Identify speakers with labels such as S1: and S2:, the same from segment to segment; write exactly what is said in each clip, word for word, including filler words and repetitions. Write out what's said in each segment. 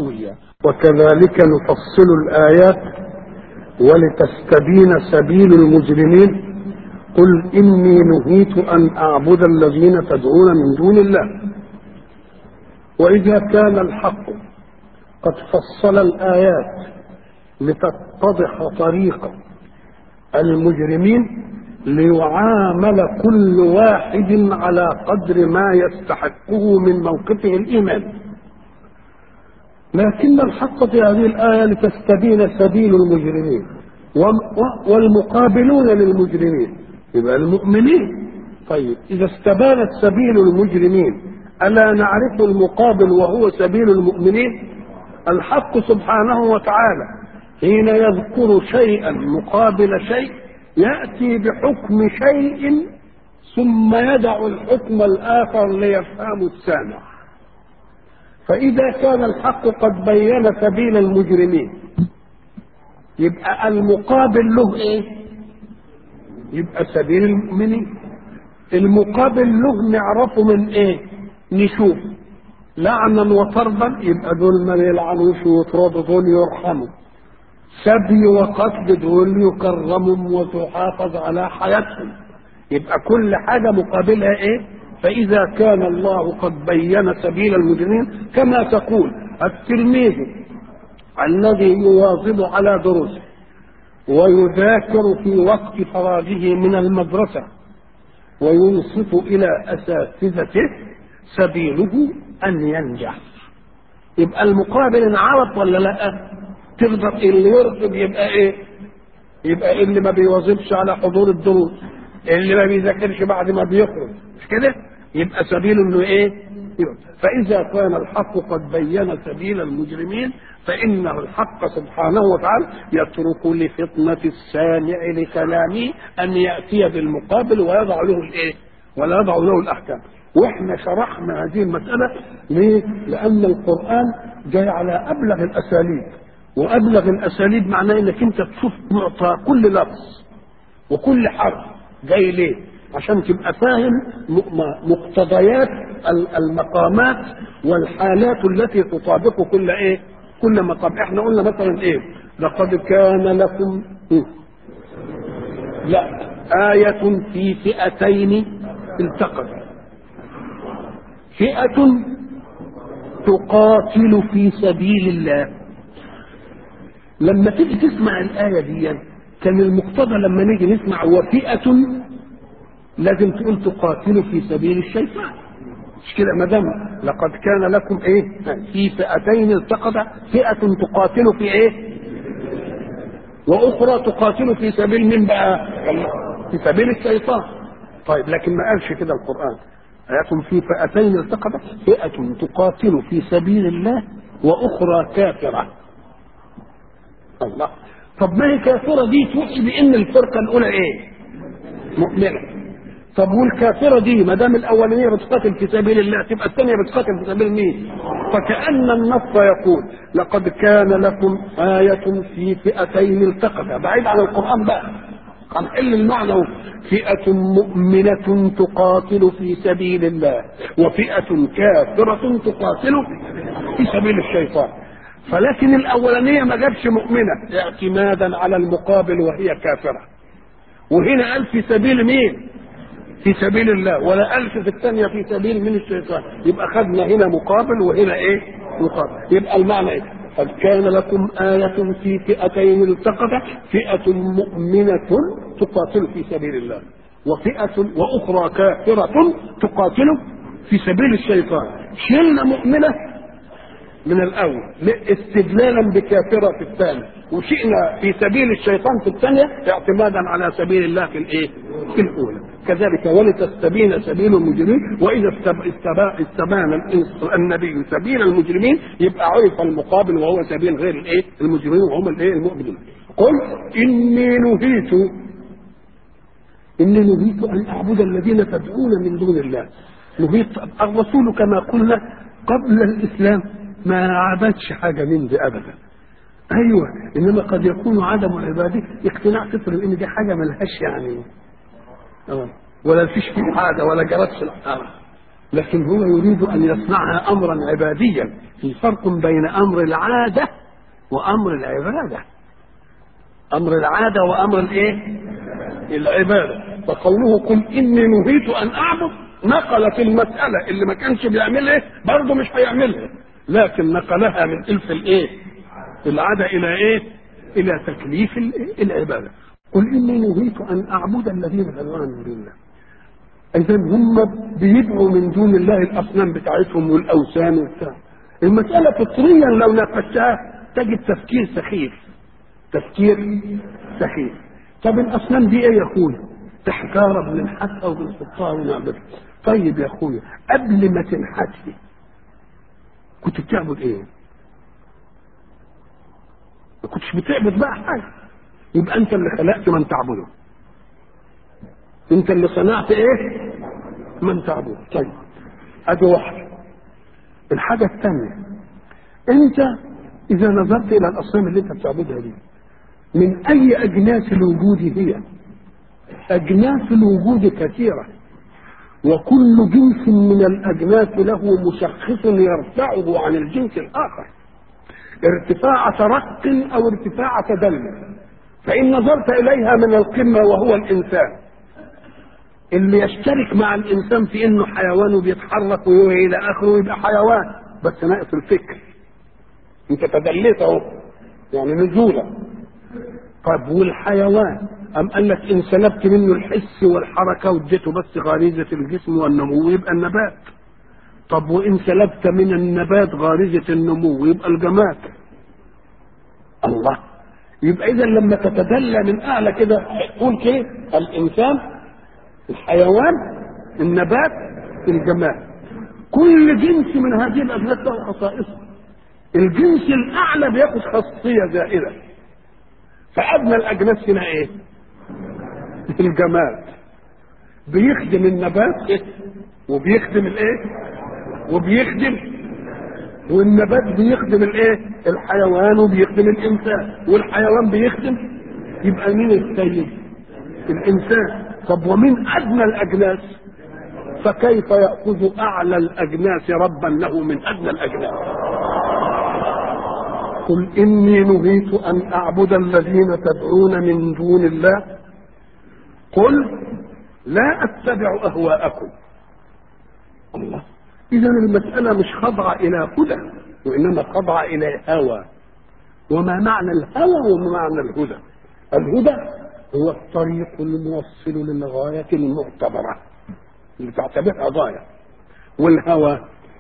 S1: وكذلك نفصل الآيات ولتستبين سبيل المجرمين. قل إني نهيت أن أعبد الذين تدعون من دون الله. وإذا كان الحق قد فصل الآيات لتتضح طريق المجرمين ليعامل كل واحد على قدر ما يستحقه من موقفه الإيمان، لكن الحق في هذه الآية لتستبين سبيل المجرمين والمقابلون للمجرمين يبقى المؤمنين. طيب إذا استبانت سبيل المجرمين ألا نعرف المقابل وهو سبيل المؤمنين؟ الحق سبحانه وتعالى حين يذكر شيئا مقابل شيء يأتي بحكم شيء ثم يدع الحكم الآخر ليفهم السامع. فإذا كان الحق قد بين سبيل المجرمين يبقى المقابل له ايه؟ يبقى سبيل المؤمنين. المقابل له نعرفه من ايه؟ نشوف لعنا وطردا يبقى دول ما يلعنوش ويطردوا دول يرحموا، سبي وقتل دول يكرمهم وتحافظ على حياتهم. يبقى كل حاجة مقابلها ايه؟ فإذا كان الله قد بين سبيل المجرمين كما تقول التلميذ الذي يواظب على دروسه ويذاكر في وقت فراغه من المدرسة وينصت إلى أساتذته سبيله أن ينجح. يبقى المقابل انعرف ولا لا؟ تقدر اللي يرفض يبقى ايه؟ يبقى اللي ما بيواظبش على حضور الدروس، اللي ما بيذاكرش بعد ما بيخرج، مش كده؟ يبقى سبيله انه ايه؟ فإذا كان الحق قد بين سبيل المجرمين فإنه الحق سبحانه وتعالى يترك لفطنة السامع لكلامه أن يأتي بالمقابل ويضع له الايه؟ ولا يضع له الأحكام. واحنا شرحنا هذه المسألة ليه؟ لأن القرآن جاي على أبلغ الأساليب، وأبلغ الأساليب معناه إنك أنت تشوف معطى كل لفظ وكل حرف جاي ليه؟ عشان تبقى فاهم مقتضيات المقامات والحالات التي تطابق كل ايه؟ كل مقام. احنا قلنا مثلا ايه؟ لقد كان لكم إيه؟ لا آية في فئتين التقتا، فئة تقاتل في سبيل الله. لما تيجي تسمع الآية دي كان المقتضى لما نيجي نسمع وفئة لازم تقول تقاتلوا في سبيل الشيطان، مش كده؟ ما دام لقد كان لكم ايه في فئتين التقتا، فئة تقاتل في ايه واخرى تقاتل في سبيل من بقى؟ في سبيل الشيطان. طيب لكن ما قالش كده القرآن آية في فئتين التقتا، فئة تقاتل في سبيل الله واخرى كافرة. الله، طب ما هي كافرة دي توحي بان الفرقة الاولى ايه؟ مؤمنة. طب والكافرة دي ما دام الأولانية بتقاتل في سبيل الله تبقى الثانية بتقاتل في سبيل مين؟ فكأن النص يقول لقد كان لكم آية في فئتين التقتا، بعيد عن القرآن بقى هنحل المعنى. فئة مؤمنة تقاتل في سبيل الله وفئة كافرة تقاتل في سبيل الشيطان. فلكن الأولانية ما جابش مؤمنة اعتمادا على المقابل وهي كافرة، وهنا قال في سبيل مين؟ في سبيل الله، ولا قالش في الثانية في سبيل من الشيطان. يبقى خدنا هنا مقابل وهنا ايه؟ مقابل. يبقى المعنى ايه؟ قد كان لكم آية في فئتين التقتا، فئة مؤمنة تقاتل في سبيل الله وفئة وأخرى كافرة تقاتل في سبيل الشيطان. شلنا مؤمنة من الأول استدلالا بكافرة في الثاني، وشئنا في سبيل الشيطان في الثانية اعتمادا على سبيل الله في الايه؟ في الأولى. كذلك ولتستبين سبيل المجرمين. وإذا استبان النبي سبيل المجرمين يبقى عرف المقابل وهو سبيل غير الايه؟ المجرمين وهم الايه؟ المؤمنين. قل إني نهيت إني نهيت أن أعبد الذين تدعون من دون الله. نهيت الرسول كما قلنا قبل الإسلام ما عبدش حاجة من دي أبدا. أيوة، إنما قد يكون عدم عباده اقتناع فطري إن دي حاجة ملهاش يعني أه. ولا فيش فيه حاجة ولا جرتش الحرام، لكن هو يريد أن يصنعها أمرا عباديا. في فرق بين أمر العادة وأمر العبادة. أمر العادة وأمر الإيه؟ العبادة. فقوله قل إني نهيت أن أعبد نقلت المسألة اللي ما كانش بيعملها برضه مش هيعملها، لكن نقلها من إلف الإيه؟ العادة إلى إيه؟ إلى تكليف العبادة. قل إني نهيت أن أعبد الذين يدعون من دون الله. إذا هم بيدعوا من دون الله الأصنام بتاعتهم والأوثان وبتاع. المسألة فطريا لو ناقشتها تجد تفكير سخيف، تفكير سخيف. طب الأصنام دي إيه يا أخويا؟ تحجارة بننحتها وبنحطها ونعبدها. طيب يا أخويا قبل ما تنحتي كنت بتعبد إيه؟ ما كنتش بتعبد بقى حاجة. يبقى أنت اللي خلقت من تعبده، أنت اللي صنعت إيه؟ من تعبده. طيب أدي واحدة. الحاجة الثانية، أنت إذا نظرت إلى الأصنام اللي أنت بتعبدها دي من أي أجناس الوجود هي؟ أجناس الوجود كثيرة، وكل جنس من الأجناس له مشخص يرفعه عن الجنس الآخر ارتفاع ترق أو ارتفاع تدلل. فإن نظرت إليها من القمة وهو الإنسان اللي يشترك مع الإنسان في إنه حيوان وبيتحرك ويوهي إلى آخره يبقى حيوان بس ناقص الفكر. أنت تدليت أهو يعني نزولا. طب والحيوان أم قال لك إن سلبت منه الحس والحركة واديته بس غريزة الجسم والنمو يبقى النبات. طب وإن سلبت من النبات غريزة النمو يبقى الجماد. الله. يبقى إذا لما تتدلى من أعلى كده تقول كده الإنسان، الحيوان، النبات، الجماد. كل جنس من هذه الأجناس له خصائصه. الجنس الأعلى بياخد خاصية زائدة. فأدنى الأجناس هنا إيه؟ الجماد. بيخدم النبات إيه؟ وبيخدم الإيه؟ وبيخدم والنبات بيخدم الإيه؟ الحيوان وبيخدم الإنسان، والحيوان بيخدم. يبقى مين السيد؟ الإنسان. طب ومن أدنى الأجناس فكيف يأخذ أعلى الأجناس ربا له من أدنى الأجناس؟ قل إني نهيت أن أعبد الذين تدعون من دون الله قل لا أتبع أهواءكم. الله. إذا المسألة مش خضعة إلى هدى وإنما خضعة إلى هوى. وما معنى الهوى وما معنى الهدى؟ الهدى هو الطريق الموصل للغاية المعتبرة اللي تعتبرها غاية، والهوى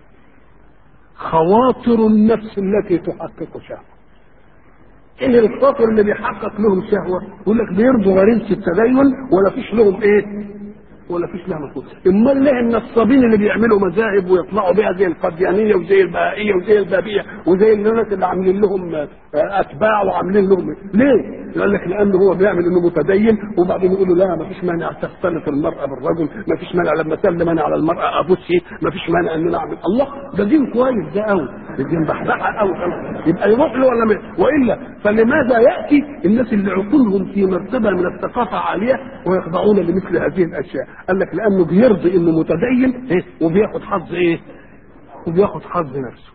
S1: خواطر النفس التي تحقق شهوة. إن الخاطر اللي بيحقق لهم شهوة يقول لك بيرضوا غريزة التدين ولا فيش لهم إيه؟ ولا فيش لها مفهوم. امال ليه النصابين اللي بيعملوا مذاهب ويطلعوا بها زي القديانيه وزي البهائيه وزي البابيه وزي الناس اللي عاملين لهم اتباع وعاملين لهم ليه؟ يقول لك لانه هو بيعمل انه متدين وبعدين يقولوا لا ما فيش مانع تختلط المراه بالرجل، ما فيش مانع لما اسلم انا على المراه ابوسي، ما فيش مانع ان نعمل. الله ده دين كويس ده قوي، ده دين بحبحه قوي. يبقى يروح له ولا مش؟ والا فلماذا ياتي الناس اللي عقولهم في مرتبه من الثقافه عاليه ويخضعون لمثل هذه الاشياء؟ قال لك لانه بيرضي انه متدين ايه وبياخد حظ ايه وبياخد حظ نفسه.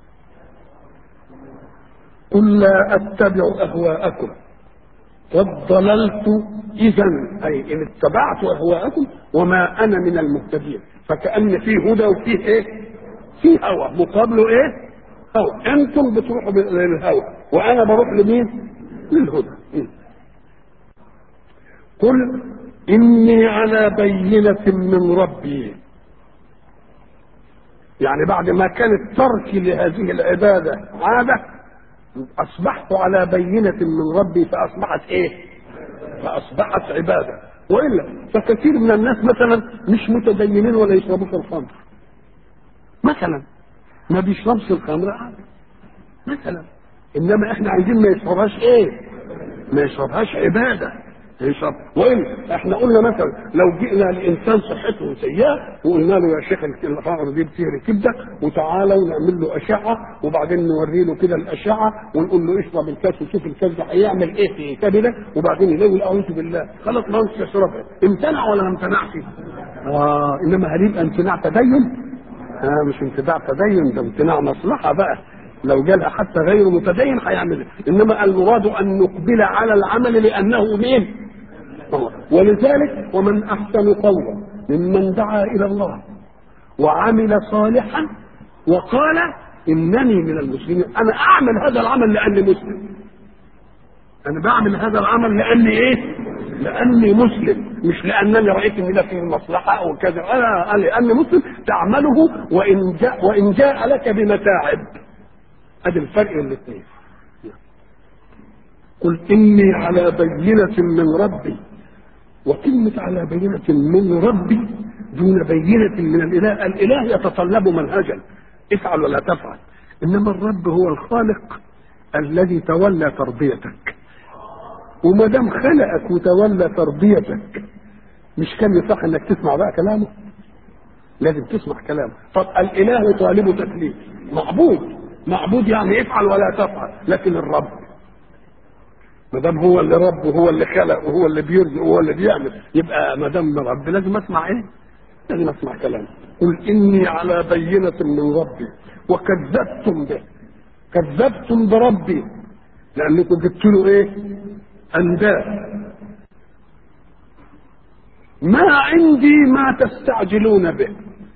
S1: قل لا اتبع اهواءكم قد ضللت اذا اي ان اتبعت اهواءكم وما انا من المهتدين. فكأن فيه هدى وفيه ايه؟ فيه هوى مقابله ايه؟ هوى. انتم بتروحوا للهوى وانا بروح لمين؟ للهدى. قل إني على بينة من ربي. يعني بعد ما كان الترك لهذه العبادة عادة أصبحت على بينة من ربي فأصبحت إيه؟ فأصبحت عبادة. وإلا فكثير من الناس مثلا مش متدينين ولا يشربوش الخمر مثلا، ما بيشربش الخمر عادة مثلا، إنما إحنا عايزين ما يشربهاش إيه؟ ما يشربهاش عبادة يشرب. وإن احنا قلنا مثلا لو جئنا لإنسان صحته سيئة وقلنا له يا شيخ الفقر دي بتهري كبدة وتعالى ونعمل له أشعة وبعدين نوري له كده الأشعة ونقول له اشرب الكاس وشوف الكاس ده هيعمل إيه في كبدة وبعدين يقول أعوذ بالله خلاص ما هوش يشربها. امتنع ولا ما امتنعش؟ آه إنما هل يبقى امتناع تدين؟ ها مش انتزاع تدين، ده امتناع مصلحه بقى. لو جالها حتى غير متدين هيعمل، انما المراد ان نقبل على العمل لانه مين؟ ولذلك ومن احسن قولا ممن دعا الى الله وعمل صالحا وقال انني من المسلمين. انا اعمل هذا العمل لاني مسلم، انا بعمل هذا العمل لاني ايه؟ لاني مسلم، مش لانني رايت ان ده فيه مصلحه او كذا، انا لاني مسلم تعمله وان جاء وان جاء لك بمتاعب. ادي الفرق بين الاثنين. قل اني على بينه من ربي، وكلمه على بينه من ربي دون بينه من الاله. الاله يتطلب منهجا افعل ولا تفعل، انما الرب هو الخالق الذي تولى تربيتك، وما دام خلقك وتولى تربيتك مش كان يصح انك تسمع بقى كلامه؟ لازم تسمع كلامه. طب الاله طالب تكليف، معبود معبود يعني افعل ولا تفعل، لكن الرب ما دام هو اللي رب وهو اللي خلق وهو اللي بيرزق وهو اللي بيعمل، يبقى ما دام رب لازم اسمع ايه؟ لازم اسمع كلامه. قل اني على بينه من ربي وكذبتم به، كذبتم بربي لانكم جبت له ايه؟ انداد. ما عندي ما تستعجلون به.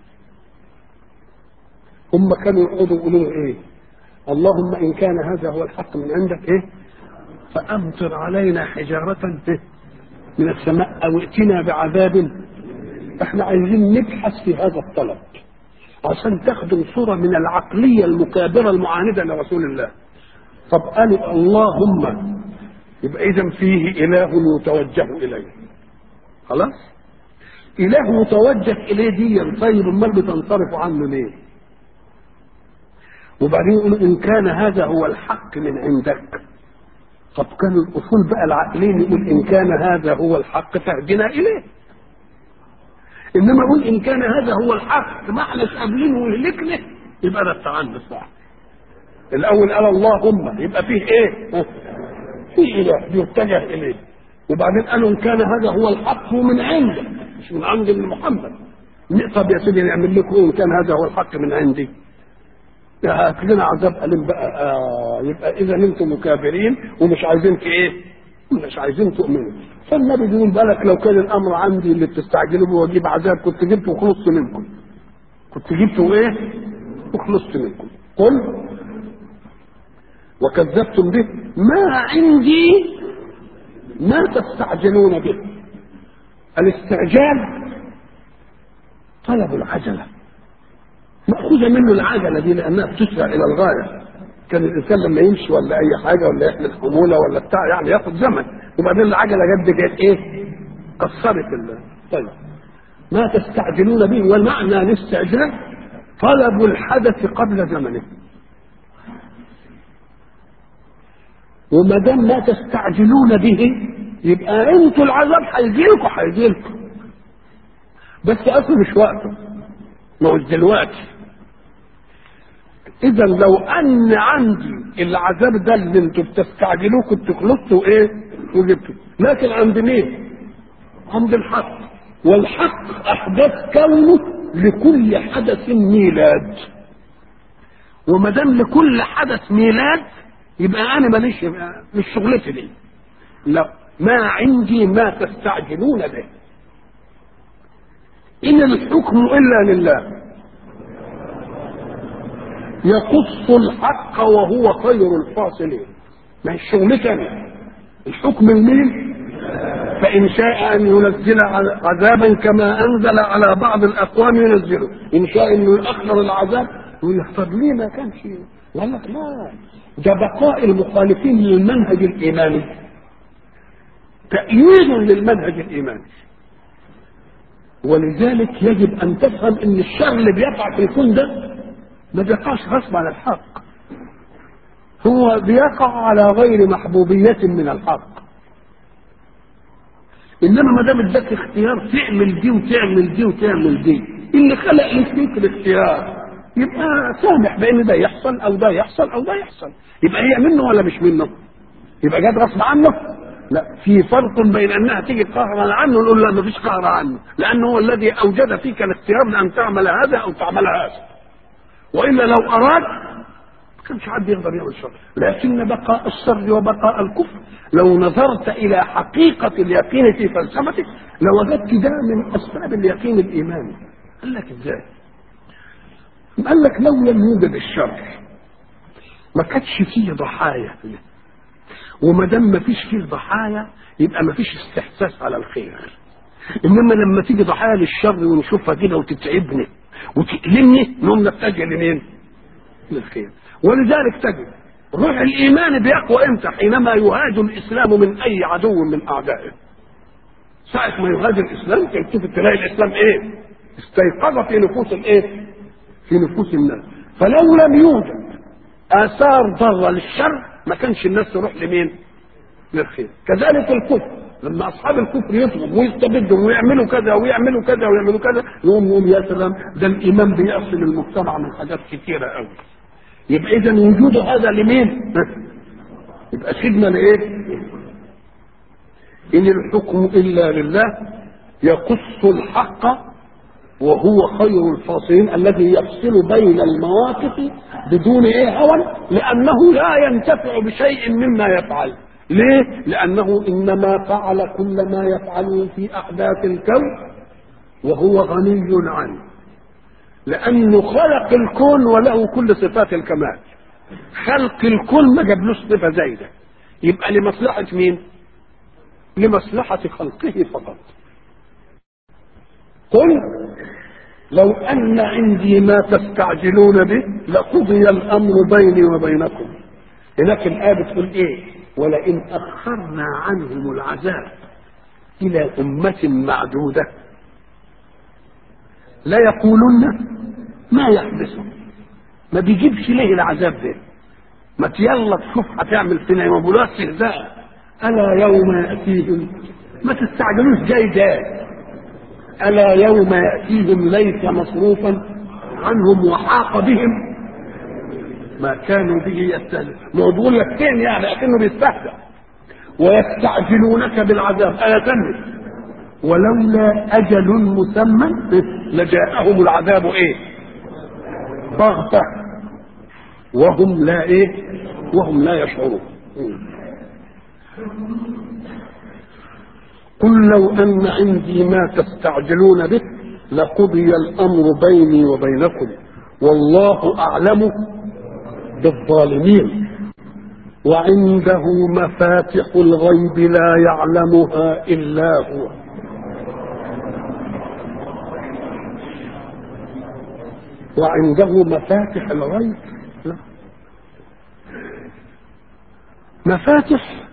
S1: هم كانوا يقعدوا يقولوا ايه؟ اللهم ان كان هذا هو الحق من عندك ايه؟ فامطر علينا حجاره من السماء او ائتنا بعذاب. احنا عايزين نبحث في هذا الطلب عشان تخدم صوره من العقليه المكابره المعانده لرسول الله. طب قالوا اللهم، يبقى اذا فيه اله يتوجه اليه. خلاص؟ اله متوجه اليه دي، طيب امال بتنصرف عنه ليه؟ وبعدين يقولوا ان كان هذا هو الحق من عندك. طب كان الاصول بقى العقلين يقول ان كان هذا هو الحق فاهدنا اليه، انما يقول ان كان هذا هو الحق ما احناش قابلينه ويهلكنا، يبقى ده التعنت صح. الاول قال اللهم، يبقى فيه ايه؟ فيه اله يتجه اليه. وبعدين قالوا ان كان هذا هو الحق من عندك مش من عند محمد. طب يا سيدي نعمل لكم ان كان هذا هو الحق من عندي، هات لنا عذاب أليم بقى. آه يبقى إذا أنتم مكابرين ومش عايزين ايه؟ مش عايزين تؤمنوا. فالنبي بيقول بالك لو كان الأمر عندي اللي بتستعجلوا به واجيب عذاب كنت جبته وخلصت منكم. كنت جبته إيه؟ وخلصت منكم. قل وكذبتم به ما عندي ما تستعجلون به. الاستعجال طلب العجلة، مأخوذة منه العجلة دي لأنها بتسرع إلى الغاية. كان الإنسان لما يمشي ولا أي حاجة ولا يحمل حمولة ولا بتاع يعني ياخد زمن، وبعدين العجلة جد جت إيه؟ كسرت ال طيب ما تستعجلون به، والمعنى الاستعجال طلب الحدث قبل زمنه. وما دام ما تستعجلون به يبقى انتوا العذاب هيجيلكوا هيجيلكوا، بس اصلا مش وقته، ما هوش دلوقتي. اذا لو ان عندي العذاب ده اللي انتوا بتستعجلوه كنت خلصتوا ايه وجبتوا، لكن عند مين؟ عند الحق. والحق احداث كونه لكل حدث ميلاد، وما دام لكل حدث ميلاد يبقى انا ماليش، مش شغلتي دي. لا، ما عندي ما تستعجلون به، ان الحكم الا لله يقص الحق وهو خير الفاصلين. ما هي شغلتي انا، الحكم لمين؟ فان شاء ان ينزل عذابا كما انزل على بعض الاقوام ينزله، ان شاء انه يؤخر العذاب ويختار ليه ما كانش. قال لك لا، ده بقاء المخالفين للمنهج الايماني تأييد للمنهج الايماني. ولذلك يجب ان تفهم ان الشر اللي بيقع في الكون ده ما بيقعش غصب عن الحق، هو بيقع على غير محبوبية من الحق. انما ما دام اداك اختيار تعمل دي وتعمل دي وتعمل دي، اللي خلق لك فيك الاختيار يبقى سامح بان ده يحصل او ده يحصل او ده يحصل. يبقى هي منه ولا مش منه؟ يبقى جاد غصب عنه؟ لا، في فرق بين انها تيجي قهرا عنه نقول لا ما فيش قهر عنه، لانه هو الذي اوجد فيك الاختيار لان تعمل هذا او تعمل هذا. والا لو اراد ما كانش حد يقدر يعمل شر. لكن بقاء الشر وبقاء الكفر لو نظرت الى حقيقه اليقين في فلسفته لوجدت ده من اسباب اليقين الايماني. قال لك ازاي؟ قال لك لو لم يوجد الشر ما كانش فيه ضحايا، وما دام ما فيش فيه ضحايا يبقى ما فيش استحساس على الخير. انما لما تيجي ضحايا للشر ونشوفها كده وتتعبني وتألمني نقوم نتجه لمين؟ للخير. ولذلك تجد روح الايمان بيقوى امتى؟ حينما يهاجم الاسلام من اي عدو من اعدائه. ساعة ما يهاجم الاسلام تشوف تلاقي الاسلام ايه؟ استيقظ في نفوس الايه؟ في نفوس الناس. فلو لم يوجد اثار ضاره للشر ما كانش الناس تروح لمين؟ للخير. كذلك الكفر، لما اصحاب الكفر يطلبوا ويستبدوا ويعملوا كذا ويعملوا كذا ويعملوا كذا يقوم يقول يا سلام ده الايمان بيصل المجتمع من حاجات كثيره قوي. يبقى اذا وجود هذا لمين؟ يبقى خدمه لايه؟ ان الحكم الا لله يقص الحق وهو خير الفاصلين الذي يفصل بين المواقف بدون ايه هوى، لانه لا ينتفع بشيء مما يفعل. ليه؟ لانه انما فعل كل ما يفعله في احداث الكون وهو غني عنه، لانه خلق الكون وله كل صفات الكمال. خلق الكون ما جابلوش صفه زايده، يبقى لمصلحه مين؟ لمصلحه خلقه فقط. قل لو ان عندي ما تستعجلون به لقضي الامر بيني وبينكم. هناك الايه بتقول ايه؟ ولئن اخرنا عنهم العذاب الى امه معدوده لا يقولن ما يحدثه. ما بيجيبش ليه العذاب ده؟ ما يلا تشوف هتعمل فينا يوم بلوس استهزاء. الا يوم ياتيهم، ما تستعجلوش جاي ده. الا يوم ياتيهم ليس مصروفا عنهم وحاق بهم ما كانوا به يستهزئون. ما هو بيقول لك فين يعني اكنه بيستهزأ. ويستعجلونك بالعذاب ايه ثانيه ولولا اجل مسمى لجاءهم العذاب ايه؟ بغتة وهم لا ايه؟ وهم لا يشعرون. قل لو ان عندي ما تستعجلون به لقضي الامر بيني وبينكم والله اعلم بالظالمين وعنده مفاتح الغيب لا يعلمها الا هو. وعنده مفاتح الغيب، لا. مفاتح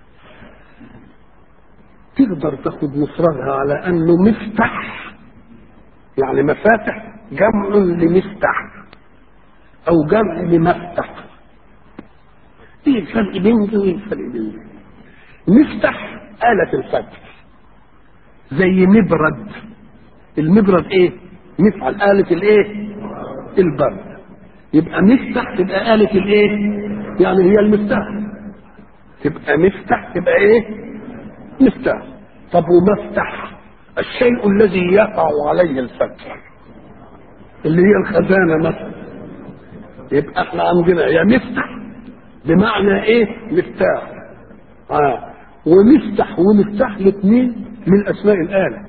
S1: تقدر تاخد مفردها على انه مفتاح، يعني مفاتح جمع لمفتاح او جمع لمفتح. ايه الفرق بين دي وايه الفرق بين دي؟ مفتح آلة الفتح زي مبرد. المبرد ايه؟ مفعل آلة الايه؟ البرد. يبقى مفتح تبقى آلة الايه؟ يعني هي المفتاح. تبقى مفتح تبقى ايه؟ مفتاح. طب ومفتح الشيء الذي يقع عليه الفتح اللي هي الخزانة مثلا. يبقى احنا عندنا يا مفتح بمعنى ايه؟ مفتاح. اه ومفتح ومفتاح الاثنين من اسماء الآلة.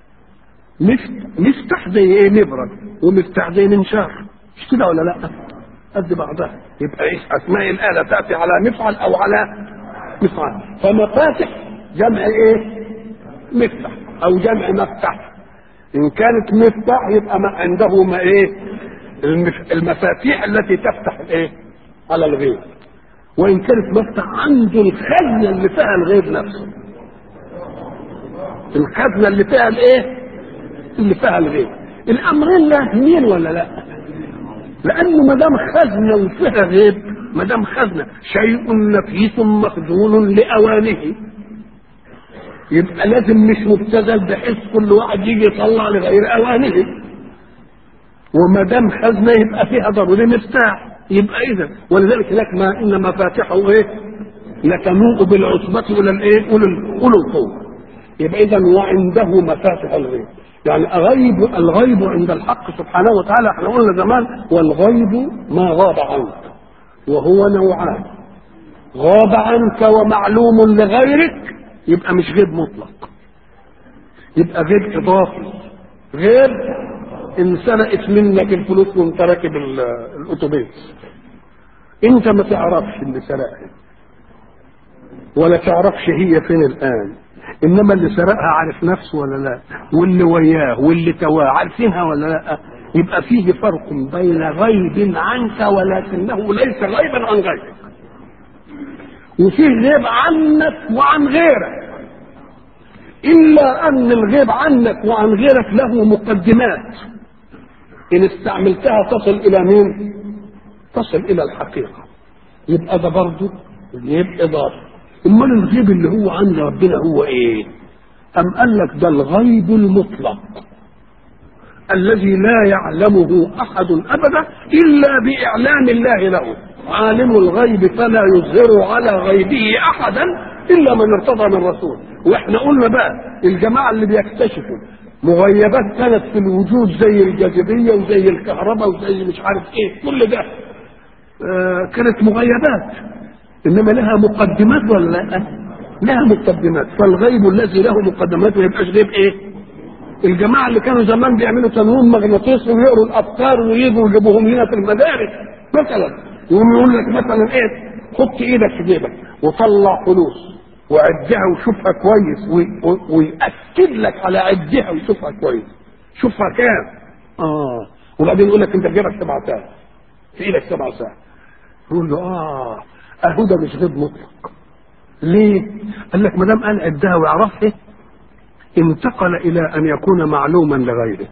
S1: مفتح زي ايه؟ مبرد. ومفتاح زي منشار. مش كده ولا لا؟ قد بعضها. يبقى ايش اسماء الآلة تأتي على مفعل او على مفعل. فمفاتح جمع ايه؟ مفتح او جمع مفتح. ان كانت مفتاح يبقى ما عنده ما ايه؟ المفاتيح التي تفتح الايه؟ على الغيب. وان كانت مفتح عنده الخزنه اللي فيها الغيب نفسه. الخزنه اللي فيها الايه؟ اللي فيها الغيب. الامرين لازمين ولا لا؟ لانه ما دام خزنه وفيها غيب، ما دام خزنه شيء نفيس مخزون لاوانه، يبقى لازم مش مبتذل بحيث كل واحد يجي يطلع لغير اوانه. وما دام خزنه يبقى فيها ضروري مفتاح. يبقى اذا ولذلك لك ما ان مفاتحه ايه؟ لتنوء بالعصبة الى الايه؟ اولي القوة. يبقى اذا وعنده مفاتح الغيب. يعني غيب الغيب عند الحق سبحانه وتعالى، احنا قلنا زمان والغيب ما غاب عنك، وهو نوعان: غاب عنك ومعلوم لغيرك، يبقى مش غيب مطلق، يبقى غيب اضافي. غيب ان سرقت منك الفلوس وانت راكب الاتوبيس، انت ما تعرفش اللي سرقها ولا تعرفش هي فين الان، انما اللي سرقها عارف نفسه ولا لا، واللي وياه واللي تواه عارفينها ولا لا. يبقى فيه فرق بين غيب عنك ولكنه ليس غيبا عن غيرك، وفيه غيب عنك وعن غيرك، الا ان الغيب عنك وعن غيرك له مقدمات ان استعملتها تصل الى مين؟ تصل الى الحقيقه، يبقى ده برضه غيب اضافي. امال الغيب اللي هو عند ربنا هو ايه؟ ام قال لك ده الغيب المطلق الذي لا يعلمه احد ابدا الا باعلام الله له. عالم الغيب فلا يظهر على غيبه احدا الا من ارتضى من رسول. واحنا قلنا بقى الجماعه اللي بيكتشفوا مغيبات كانت في الوجود زي الجاذبيه وزي الكهرباء وزي مش عارف ايه، كل ده آه كانت مغيبات، انما لها مقدمات ولا لا؟ لها مقدمات. فالغيب الذي له مقدمات ما يبقاش غيب ايه؟ الجماعه اللي كانوا زمان بيعملوا تنويم مغناطيسي ويقروا الافكار ويجوا يجيبوهم هنا في المدارس مثلا، يقوم يقول لك مثلا ايه؟ حط ايدك في جيبك وطلع فلوس وعدها وشوفها كويس، ويأكد لك على عدها وشوفها كويس، شوفها كام؟ اه وبعدين يقول لك انت في جيبك سبع ساعات، في ايدك سبع ساعات. يقول له اه اهو ده مش غيب مطلق. ليه؟ قال لك ما دام قال عدها ويعرفها انتقل الى ان يكون معلوما لغيره،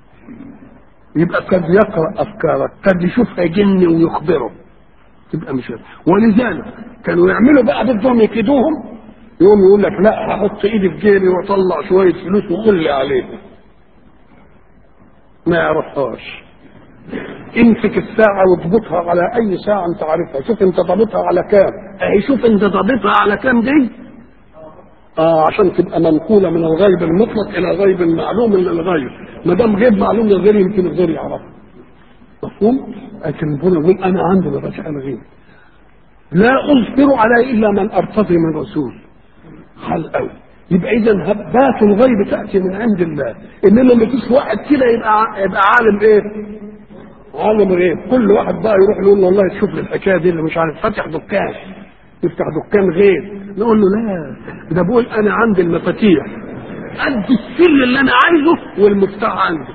S1: يبقى قد يقرا افكارك، قد يشوفها جن ويخبره، تبقى مش غير. ولذلك كانوا يعملوا بقى بدهم يكيدوهم، يقوم يقول لك لا هحط ايدي في جيبي واطلع شويه فلوس وقول لي عليها، ما يعرفهاش. امسك الساعة واضبطها على أي ساعة أنت عارفها، شوف أنت ضابطها على كام، أهي شوف أنت ضابطها على كام دي، آه عشان تبقى منقولة من الغيب المطلق إلى غيب معلوم للغير. ما دام غيب معلوم للغير يمكن الغير يعرفه، مفهوم؟ لكن يقول أنا عندي مفاتيح الغيب لا أظهر عليه إلا من أرتضي من رسول. حل قوي. يبقى إذا هبات الغيب تأتي من عند الله، إنما ما فيش واحد كده يبقى يبقى عالم إيه؟ عالم غيب. كل واحد بقى يروح يقول له والله تشوف لي الحكايه دي اللي مش عارف فاتح دكان، يفتح دكان غيب، نقول له لا ده بقول انا عندي المفاتيح، ادي السر اللي انا عايزه والمفتاح عندي،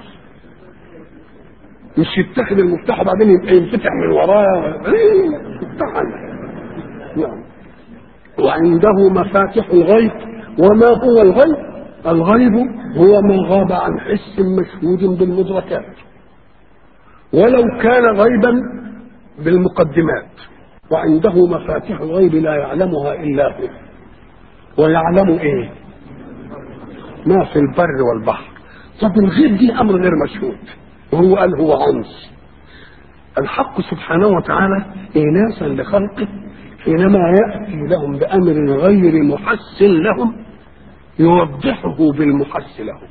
S1: مش يتخذ المفتاح وبعدين يبقى ينفتح من وراه، المفتاح عندي. نعم. وعنده مفاتيح الغيب. وما هو الغيب؟ الغيب هو ما غاب عن حس مشهود بالمدركات، ولو كان غيبا بالمقدمات. وعنده مفاتيح الغيب لا يعلمها الا هو. ويعلم ايه؟ ما في البر والبحر. طب الغيب دي امر غير مشهود، وهو قال هو عنس. الحق سبحانه وتعالى إناسا لخلقه حينما يأتي لهم بأمر غير محس لهم يوضحه بالمحس لهم.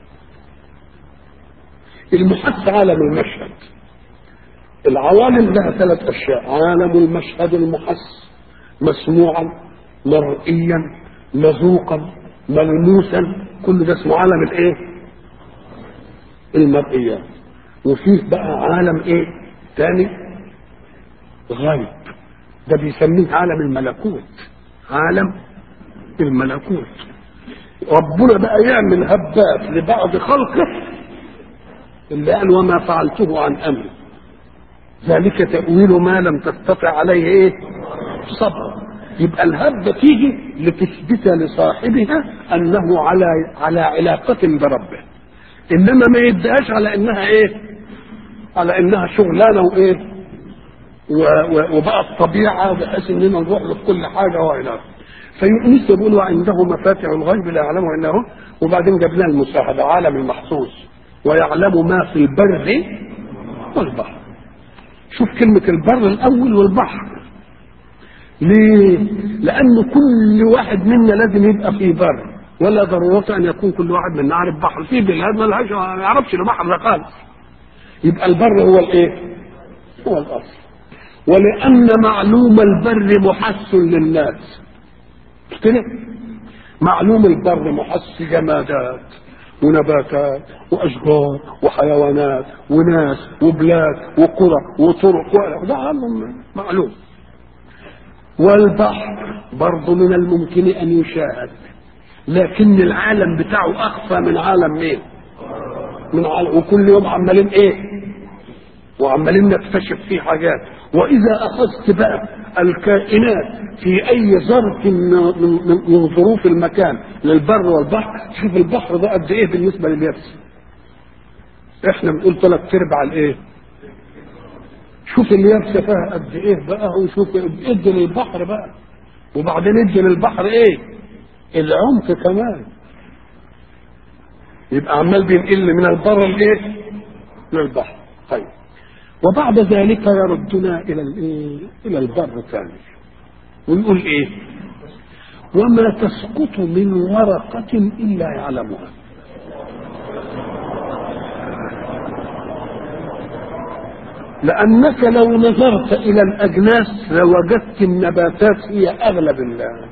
S1: المحس عالم المشهد. العوالم لها ثلاث أشياء: عالم المشهد المحس، مسموعا مرئيا مذوقا ملموسا، كل ده اسمه عالم الايه؟ المرئيات. وفيه بقى عالم ايه تاني؟ غيب، ده بيسميه عالم الملكوت. عالم الملكوت ربنا بقى يعمل هبات لبعض خلقه اللي قال وما فعلته عن امري ذلك تأويل ما لم تستطع عليه ايه؟ صبر. يبقى الهبة تيجي لتثبت لصاحبها انه على على علاقة بربه، انما ما يدهاش على انها ايه؟ على انها شغلانه وايه؟ وبقى الطبيعه بحيث اننا نروح له في كل حاجه والى اخره. فيونس يقول وعنده مفاتح الغيب لا يعلمها الا هو. وبعدين جاب لنا المشاهده عالم المحسوس، ويعلم ما في البر والبحر. شوف كلمه البر الاول والبحر ليه؟ لأن كل واحد منا لازم يبقى في بر ولا ضرورة أن يكون كل واحد منا عارف بحر. في بلاد ما لهاش ما يعرفش البحر ده خالص. يبقى البر هو الإيه؟ هو الأصل. ولأن معلوم البر محس للناس كده، معلوم البر محس جمادات ونباتات وأشجار وحيوانات وناس وبلاد وقرى وطرق، ده معلوم. والبحر برضه من الممكن أن يشاهد، لكن العالم بتاعه أخفى من عالم مين؟ من عالم، وكل يوم عمالين إيه؟ وعمالين نكتشف فيه حاجات. وإذا أخذت بقى الكائنات في أي ظرف من ظروف المكان للبر والبحر، شوف البحر ده قد إيه بالنسبة لليابس. إحنا بنقول ثلاث أرباع الإيه؟ شوف اليابسة فيها قد إيه بقى، وشوف إدي للبحر بقى، وبعدين إدي للبحر إيه؟ العمق كمان. يبقى عمال بينقل من البر لإيه؟ للبحر. طيب، وبعد ذلك يردنا الى الايه؟ الى البر ثاني، ويقول ايه؟ وما تسقط من ورقة الا يعلمها. لانك لو نظرت الى الاجناس لوجدت النباتات هي اغلب الله.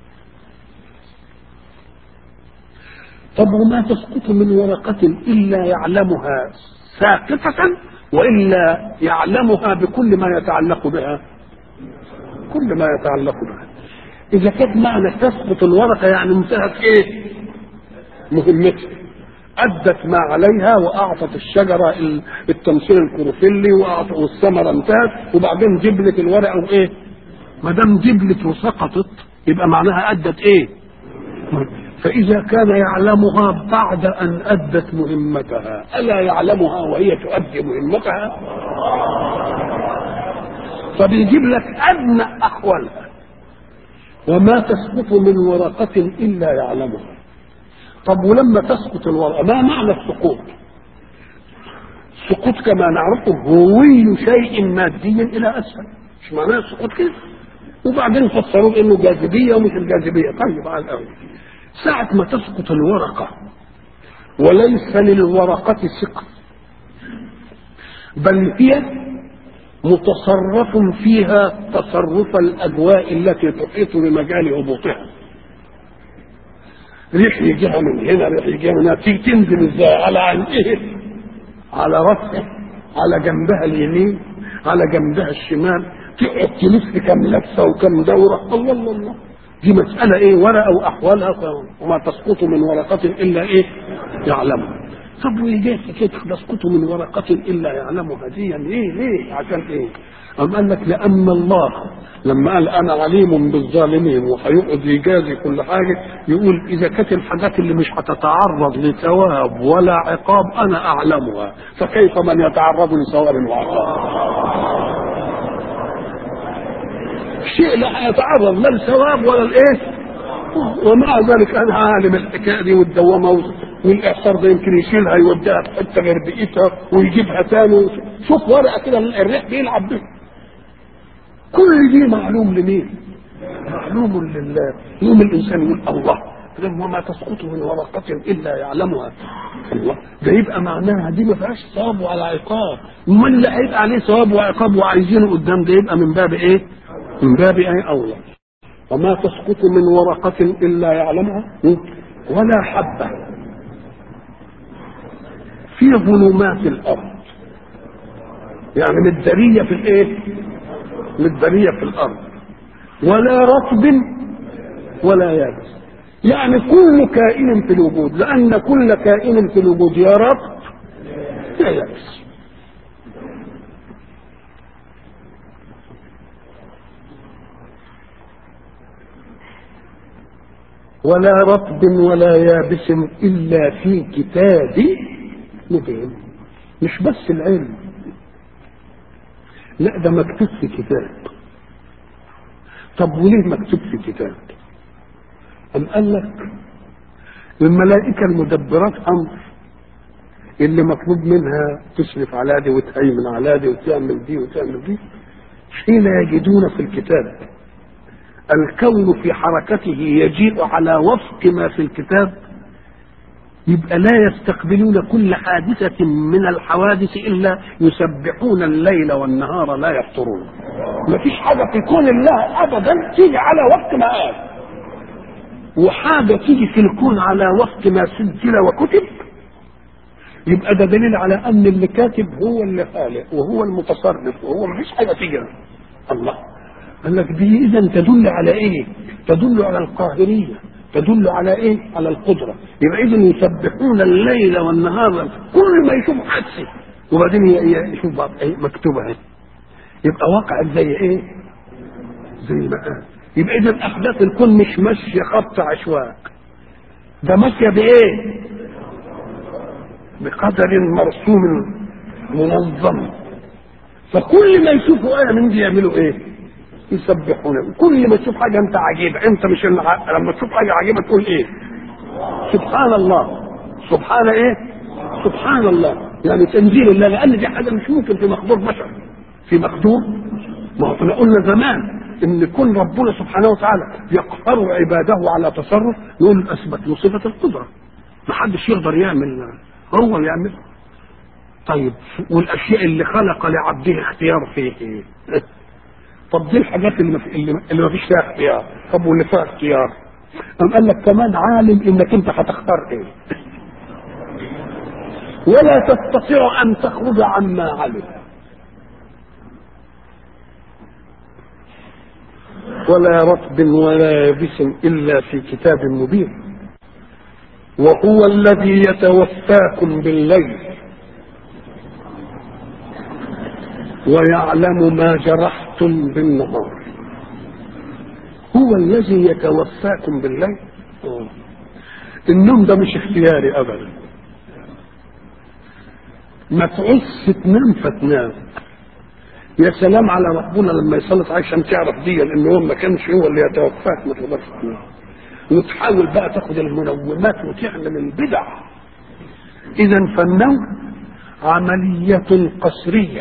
S1: طب وما تسقط من ورقة الا يعلمها ساقطة، وإلا يعلمها بكل ما يتعلق بها، كل ما يتعلق بها. إذا كانت معنى تسقط الورقة يعني انتهت إيه؟ مهمتها، أدت ما عليها وأعطت الشجرة التمثيل الكروفيلي وأعطت والثمرة انتهت، وبعدين جبلت الورقة وإيه؟ ما دام جبلت وسقطت يبقى معناها أدت إيه؟ فإذا كان يعلمها بعد أن أدت مهمتها، ألا يعلمها وهي تؤدي مهمتها؟ فبيجيب لك أدنى أحوالها. وما تسقط من ورقة إلا يعلمها. طب ولما تسقط الورقة ما معنى السقوط؟ السقوط كما نعرفه هوي شيء مادي إلى أسفل، مش معناه السقوط كده؟ وبعدين فسروه بأنه جاذبية ومش الجاذبية. طيب على الأول، ساعة ما تسقط الورقة وليس للورقة سقف، بل هي متصرف فيها تصرف الأجواء التي تحيط بمجال هبوطها. ريح يجيها من هنا، ريح يجيها من هنا، تيجي تنزل ازاي؟ على عن ايه؟ على راسها، على جنبها اليمين، على جنبها الشمال، تقعد تلف كم لفه وكم دوره. الله الله الله، دي مسألة ايه؟ ورقة واحوالها. وما تسقط من ورقة الا ايه؟ يعلمها. طب ويجي كده تسقط من ورقة الا يعلمها دي يعني ايه؟ ليه؟ عشان ايه؟ أم قال لك لأن الله لما قال أنا عليم بالظالمين وهيقعد يجازي كل حاجة، يقول إذا كانت الحاجات اللي مش هتتعرض لثواب ولا عقاب أنا أعلمها، فكيف من يتعرض لثواب وعقاب؟ شيء لا يتعرض لا للثواب ولا الايه، ومع ذلك انا عالم الحكايه دي والدوامه والاعصار ده يمكن يشيلها يوديها في حته غير بيئتها ويجيبها ثاني. شوف ورقه كده الريح بيلعب بيها. كل دي معلوم لمين؟ معلوم لله. يوم الانسان يقول الله وما تسقط من ورقه الا يعلمها. الله ده يبقى معناها دي ما فيهاش ثواب ولا عقاب. امال اللي هيبقى عليه ثواب وعقاب وعايزينه قدام ده يبقى من باب ايه؟ من باب ايه اولى. وما تسقط من ورقة الا يعلمها ولا حبة في ظلمات الارض، يعني متدارية في الايه؟ متدارية في الارض، ولا رطب ولا يابس، يعني كل كائن في الوجود، لان كل كائن في الوجود يا رطب يا يابس. ولا رطب ولا يابس إلا في كتاب مبين. مش بس العلم، لا ده مكتوب في كتاب. طب وليه مكتوب في كتاب؟ أم قال لك الملائكة المدبرات أمر اللي مطلوب منها تشرف على دي وتهيمن على دي وتعمل دي وتعمل دي، حين يجدون في الكتاب الكون في حركته يجيء على وفق ما في الكتاب، يبقى لا يستقبلون كل حادثة من الحوادث إلا يسبحون الليل والنهار لا يفطرون. ما فيش حاجة في كون الله أبدا تيجي على وقت ما قال، وحاجة تيجي في الكون على وقت ما سجل وكتب، يبقى ده دليل على أن اللي كاتب هو اللي خالق وهو المتصرف وهو ما فيش حاجة تيجي. الله قال لك دي إذا تدل على إيه؟ تدل على القاهرية، تدل على ايه؟ على القدره. يبقى اذا يسبحون الليل والنهار، كل ما يشوف حادثه وبعدين يشوف بعض ايه مكتوبه اهي، يبقى واقع زي ايه؟ زي ما قال. يبقى اذا احداث الكون مش ماشيه خط عشواء، ده ماشيه بايه؟ بقدر مرسوم منظم. فكل ما يشوفوا ايه من دي يعملوا ايه؟ يسبحون. كل ما تشوف حاجه انت عجيبه، انت مش لما تشوف حاجه عجيبه تقول ايه؟ سبحان الله. سبحان ايه؟ سبحان الله، يعني تنزيل الله، لان دي حاجه مش ممكن في مقدور بشر. في مقدور، ما احنا قلنا زمان ان كل ربنا سبحانه وتعالى يقهر عباده على تصرف، يقول اثبت له صفه القدره، ما حدش يقدر يعمل، هو اللي يعمل. طيب والاشياء اللي خلق لعبده اختيار فيه ايه؟ طب دي الحاجات اللي اللي ما فيش فيها اختيار، طب واللي فيها اختيار؟ قام قال لك كمان عالم انك انت هتختار ايه، ولا تستطيع ان تخرج عما علم، ولا رطب ولا يابس الا في كتاب مبين. وهو الذي يتوفاكم بالليل ويعلم ما جرحتم بالنهار. هو الذي يتوفاكم بالليل. النوم ده مش اختياري ابدا، ما تعوزش تنام فتنام. يا سلام على ربنا لما يسلط عشان تعرف دي ان هو ما كانش هو اللي يتوفاك ما تقدرش تنام، وتحاول بقى تاخد المنومات وتعمل البدع. اذا فالنوم عملية قسرية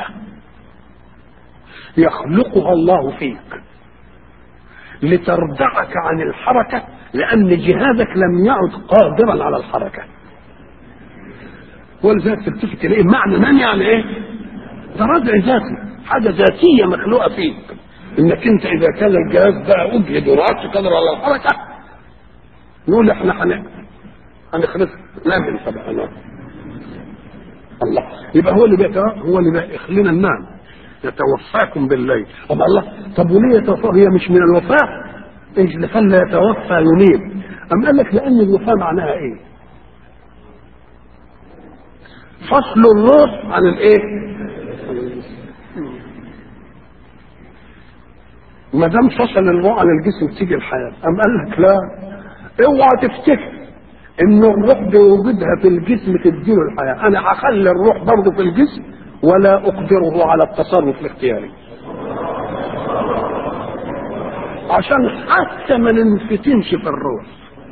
S1: يخلقها الله فيك لتردعك عن الحركة، لأن جهازك لم يعد قادرا على الحركة. ولذلك تلتفت إليه معنى من يعني إيه؟ ده ردع ذاتي، حاجة ذاتية مخلوقة فيك، إنك أنت إذا كان الجهاز بقى أجهد ورعبت قادر على الحركة، نقول إحنا هنخلص نام أنت بقى نام. الله يبقى هو اللي بيت هو اللي بيخلينا ننام، يتوفاكم بالليل. أما الله طب وليه يتوفى؟ هي مش من الوفاة؟ ايش اللي خلى يتوفى ينيم؟ أم قال لك لأن الوفاة معناها ايه؟ فصل الروح عن الايه؟ ما دام فصل الروح عن الجسم تيجي الحياة. أم قال لك لا، اوعى تفتكر ان الروح بوجودها في الجسم تديله الحياة. انا هخلي الروح برضه في الجسم ولا اقدره على التصرف الاختياري، عشان حتى ما ننفتنش في الروح.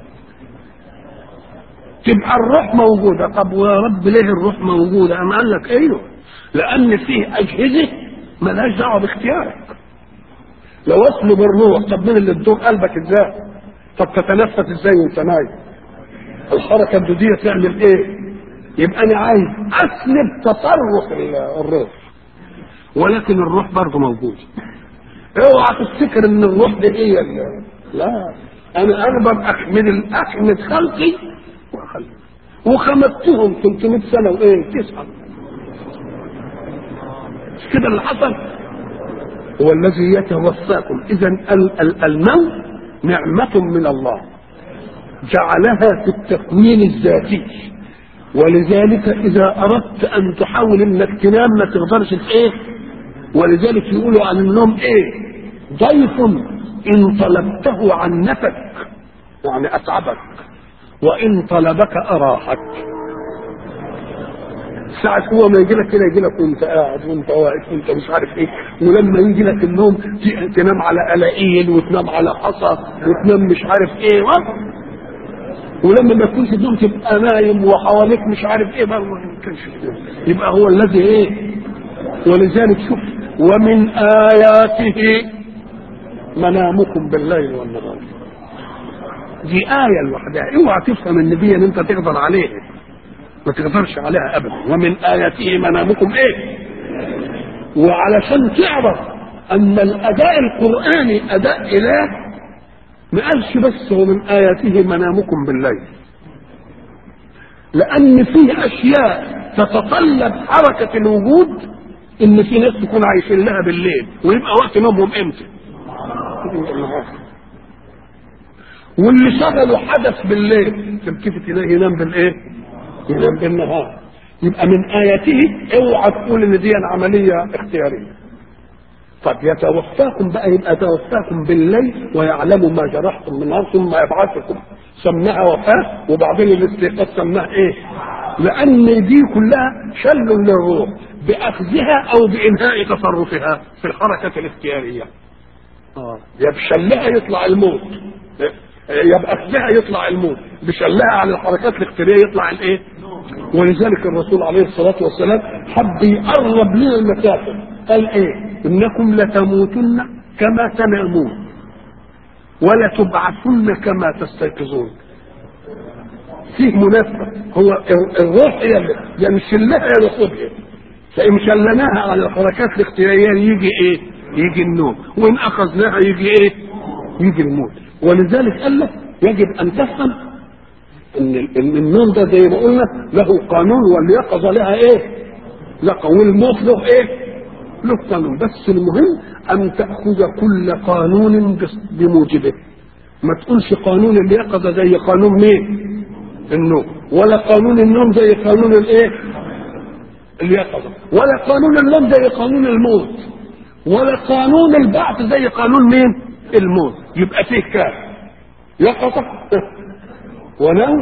S1: تبقى الروح موجودة. طب ويا رب ليه الروح موجودة؟ أم قال لك ايوه، لان فيه اجهزة ملهاش دعوة باختيارك. لو اطلب الروح، طب مين اللي ادوك قلبك ازاي؟ طب تتنفس ازاي وانت نايم؟ الحركة الدودية تعمل ايه؟ يبقى انا عايز اسلب تصرف الروح، ولكن الروح برضه موجود. اوعى تفتكر ان الروح دي هي اللي. لا، انا انا ببقى احمد احمد خلقي واخلق وخمدتهم ثلاثمائة سنه وايه تسعه، مش كده اللي حصل؟ هو الذي يتوفاكم. اذا الموت نعمه من الله جعلها في التكوين الذاتي، ولذلك اذا اردت ان تحاول انك تنام ما تقدرش ايه. ولذلك يقولوا عن النوم ايه؟ ضيف ان طلبته عن نفك يعني اتعبك، وان طلبك اراحك. ساعة هو ما يجي لك كده يجي لك وانت قاعد وانت واقف وانت مش عارف ايه، ولما يجي لك النوم تنام على قلاقيل وتنام على حصى وتنام مش عارف ايه، ولما ما تكونش النوم تبقى نايم وحواليك مش عارف ايه برضه ما يمكنش. يبقى هو الذي ايه. ولذلك شوف ومن آياته منامكم بالليل والنهار. دي آية لوحدها، اوعى تفهم ان دي ان انت تقدر عليها، ما تقدرش عليها ابدا. ومن آياته منامكم ايه؟ وعلشان تعرف ان الاداء القرآني اداء اله، ما قالش بس هو من آياته منامكم بالليل، لان فيه اشياء تتطلب حركة الوجود ان في ناس تكون عايشين لها بالليل ويبقى وقت نومهم امتى؟ واللي شغله حدث بالليل تلتفت اليه ينام بالايه؟ ينام بالنهار. يبقى من آياته اوعى تقول ان دي عملية اختيارية. طب يتوفاكم بقى، يبقى يتوفاكم بالليل ويعلم ما جرحتم من النهار ثم يبعثكم، سماها وفاة وبعدين الاستيقاظ سماها ايه؟ لأن دي كلها شل للروح بأخذها أو بإنهاء تصرفها في الحركة الاختيارية. اه يا بشلها يطلع الموت، يا بأخذها يطلع الموت، بشلها على الحركات الاختيارية يطلع الايه؟ ولذلك الرسول عليه الصلاة والسلام حب يقرب لنا المسافة، قال ايه؟ انكم لتموتن كما تنامون ولا تبعثن كما تستيقظون. فيه مناسبة، هو الروح هي يا مشلها يا ناخدها، فإن شلناها على الحركات الاختيارية يجي ايه؟ يجي النوم، وإن أخذناها يجي ايه؟ يجي الموت. ولذلك قال لك يجب أن تفهم ان النوم ده زي ما قلنا له قانون واليقظة لها ايه؟ لقى، والموت له ايه؟ له قانون. بس المهم ان تأخذ كل قانون بموجبه، ما تقولش قانون اليقظة زي قانون مين؟ النوم، ولا قانون النوم زي قانون الايه؟ اليقظة، ولا قانون النوم زي قانون الموت، ولا قانون البعث زي قانون مين؟ الموت. يبقى فيه كام؟ يقظة ونوم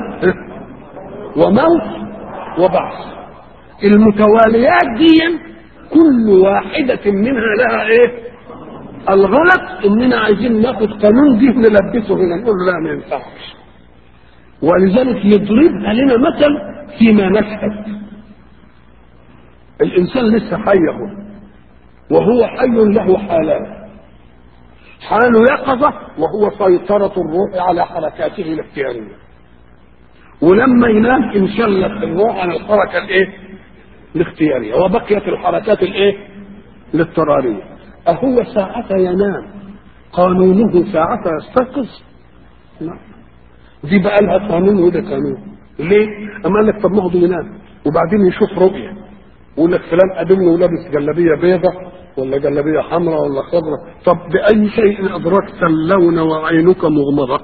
S1: وموت وبعث. المتواليات دي كل واحدة منها لها ايه؟ الغلط اننا عايزين ناخد قانون دي نلبسه هنا نقول لا ما ينفعش. ولذلك يضربها لنا مثل فيما نشهد. الانسان لسه حي اهو، وهو حي له حالان: حال يقظة وهو سيطرة الروح على حركاته الاختيارية، ولما ينام انشلت الروح عن الحركة الايه؟ الاختيارية، وبقيت الحركات الايه؟ الاضطرارية. أهو ساعة ينام قانونه ساعة يستيقظ؟ لا، دي بقى لها قانون وده قانون. ليه؟ أما قال لك طب ما هو بينام وبعدين يشوف رؤية، يقول لك فلان قابلني ولابس جلابية بيضة ولا جلابية حمراء ولا خضراء، طب بأي شيء أدركت اللون وعينك مغمضة؟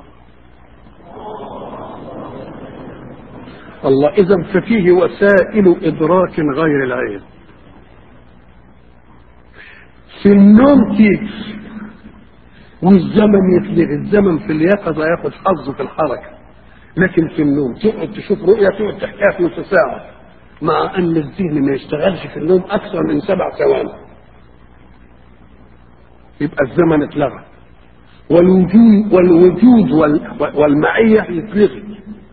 S1: الله، إذا ففيه وسائل إدراك غير العين. في النوم تيجي والزمن يتلغي، الزمن في اليقظة ياخد حظه في الحركة، لكن في النوم تقعد تشوف رؤية تقعد تحكيها في نص ساعة، مع أن الذهن ما يشتغلش في النوم أكثر من سبع ثواني، يبقى الزمن اتلغى. والوجود والوجود والمعية يتلغي.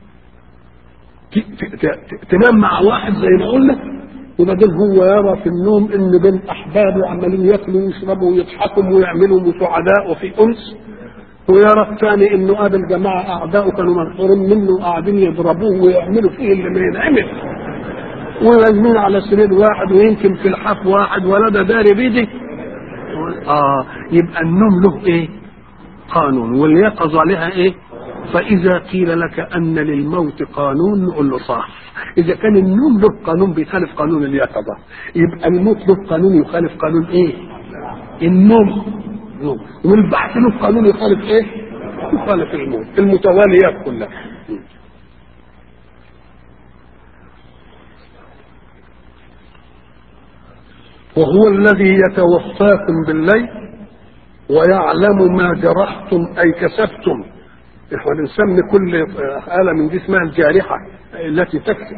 S1: تنام مع واحد زي ما قلنا وبعدين هو يرى في النوم ان بين احبابه عمالين ياكلوا ويشربوا ويضحكوا ويعملوا وسعداء وفي انس، ويرى الثاني انه قابل جماعه اعداؤه كانوا منصورين منه وقاعدين يضربوه ويعملوا فيه اللي ما ينعمل، ولازمين على سرير واحد ويمكن في الحاف واحد ولا ده داري بيدي. اه يبقى النوم له ايه؟ قانون، واليقظه لها ايه؟ فإذا قيل لك أن للموت قانون نقول له صح. إذا كان النوم له قانون بيخالف قانون اليقظة، يبقى الموت له قانون يخالف قانون إيه؟ النوم. نوم. والبحث له قانون يخالف إيه؟ يخالف الموت. المتواليات كلها. وهو الذي يتوفاكم بالليل ويعلم ما جرحتم أي كسبتم. احنا بنسمي كل آلة من دي اسمها الجارحة التي تكسب.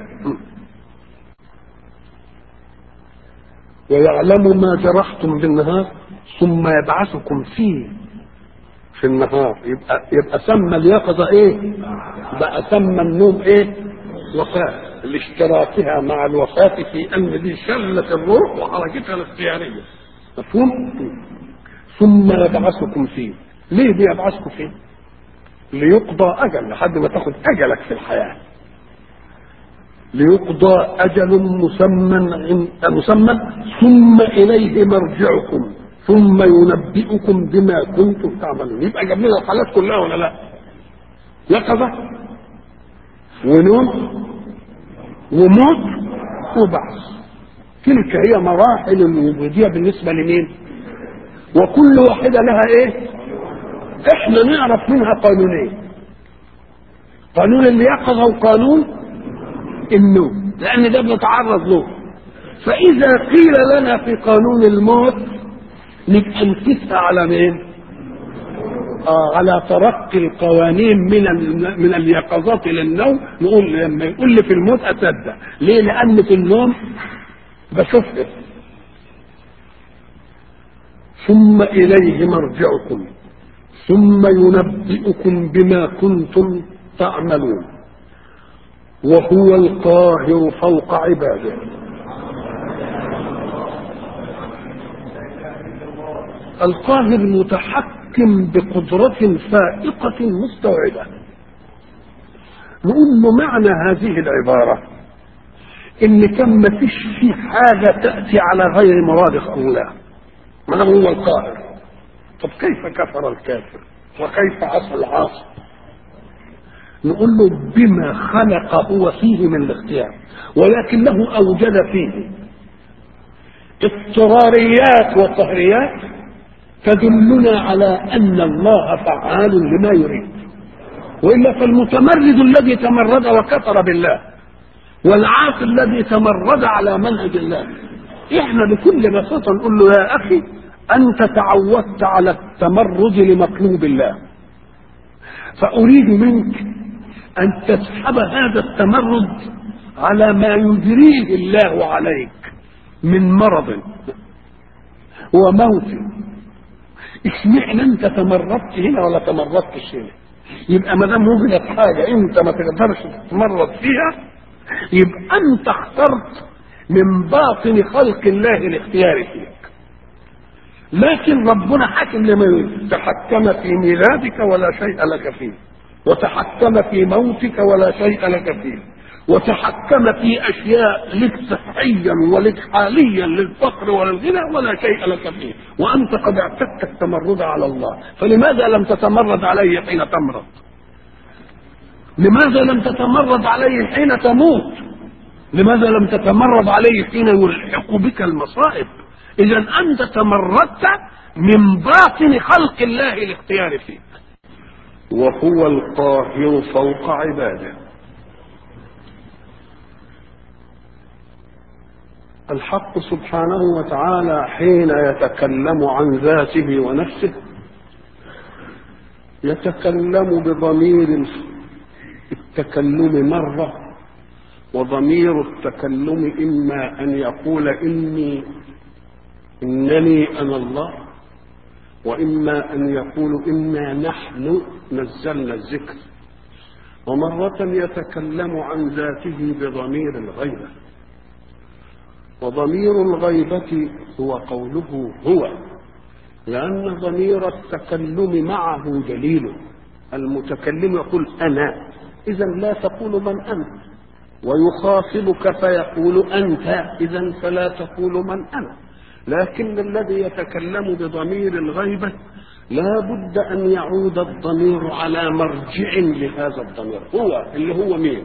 S1: ويعلم ما جرحتم بالنهار ثم يبعثكم فيه في النهار. يبقى يبقى سمى اليقظة ايه؟ بقى سمى النوم ايه؟ وفاة، لاشتراكها مع الوفاة في ان دي شلة الروح وحركتها الاختيارية. مفهوم؟ ثم يبعثكم فيه ليه بيبعثكم فيه؟ ليقضى اجل، لحد ما تاخد اجلك في الحياه. ليقضى اجل مسمى مسمى ثم اليه مرجعكم ثم ينبئكم بما كنتم تعملون. يبقى جاب لنا الحالات كلها ولا لا؟ يقظه ونوم وموت وبعث. تلك هي مراحل الوجوديه بالنسبه لمين؟ وكل واحده لها ايه؟ احنا نعرف منها قانونين، قانون اليقظه وقانون النوم، لان ده بنتعرض له. فاذا قيل لنا في قانون الموت نبقى نقيسها على مين؟ آه على ترقي القوانين من من اليقظات للنوم. نقول لما يقول لي في الموت اصدق. ليه؟ لان في النوم بشوفه. ثم اليه مرجعكم ثم ينبئكم بما كنتم تعملون وهو القاهر فوق عباده. القاهر متحكم بقدرة فائقة مستوعبة. نقول له معنى هذه العبارة ان كان ما فيش فيه حاجة تأتي على غير مراد الله، ما هو القاهر. طب كيف كفر الكافر وكيف عصى العاصي؟ نقول له بما خلق هو فيه من الاختيار، ولكنه اوجد فيه اضطراريات وقهريات تدلنا على ان الله فعال لما يريد. والا فالمتمرد الذي تمرد وكفر بالله والعاصي الذي تمرد على منهج الله، احنا بكل بساطه نقول له يا اخي انت تعودت على التمرد لمطلوب الله، فاريد منك ان تسحب هذا التمرد على ما يجريه الله عليك من مرض وموت. اشمعنى انت تمردت هنا ولا تمردتش هنا؟ يبقى ما دام وجدت حاجه انت ما تقدرش تتمرد فيها يبقى انت اخترت من باطن خلق الله الاختيار فيك. لكن ربنا حكم لما يريد، تحكم في ميلادك ولا شيء لك فيه، وتحكم في موتك ولا شيء لك فيه، وتحكم في اشياء لك صحيا ولك حاليا للفقر وللغنى ولا شيء لك فيه، وانت قد اعتدت التمرد على الله. فلماذا لم تتمرد عليه حين تمرض؟ لماذا لم تتمرد عليه حين تموت؟ لماذا لم تتمرد عليه حين يلحق بك المصائب؟ اذا انت تمردت من باطن خلق الله الاختيار فيك. وهو القاهر فوق عباده. الحق سبحانه وتعالى حين يتكلم عن ذاته ونفسه يتكلم بضمير التكلم مرة، وضمير التكلم إما أن يقول إني إنني أنا الله، وإما أن يقول إنا نحن نزلنا الذكر. ومرة يتكلم عن ذاته بضمير الغيبة، وضمير الغيبة هو قوله هو، لأن ضمير التكلم معه دليل. المتكلم يقول أنا، إذا لا تقول من أنت، ويخاطبك فيقول أنت، إذا فلا تقول من أنا. لكن الذي يتكلم بضمير الغيبة لا بد أن يعود الضمير على مرجع لهذا الضمير، هو اللي هو مين.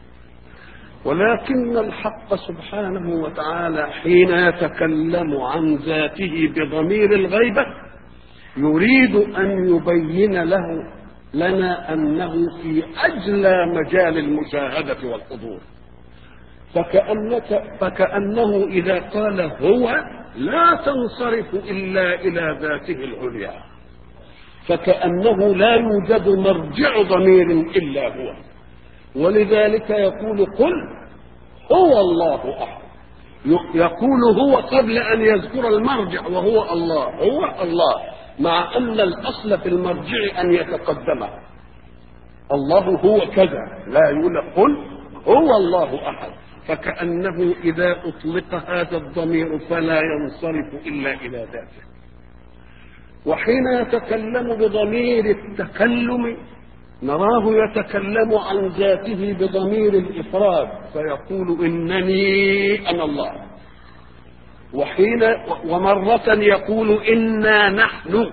S1: ولكن الحق سبحانه وتعالى حين يتكلم عن ذاته بضمير الغيبة يريد أن يبين له لنا أنه في أجلى مجال المشاهدة والحضور. فكأنك فكأنه إذا قال هو لا تنصرف إلا إلى ذاته العليا، فكأنه لا يوجد مرجع ضمير إلا هو. ولذلك يقول قل هو الله أحد، يقول هو قبل أن يذكر المرجع وهو الله، هو الله، مع أن الأصل في المرجع أن يتقدمه. الله هو كذا، لا يقول قل هو الله أحد. فكأنه إذا أطلق هذا الضمير فلا ينصرف إلا إلى ذاته. وحين يتكلم بضمير التكلم نراه يتكلم عن ذاته بضمير الإفراد فيقول إنني أنا الله، وحين ومرة يقول إنا نحن،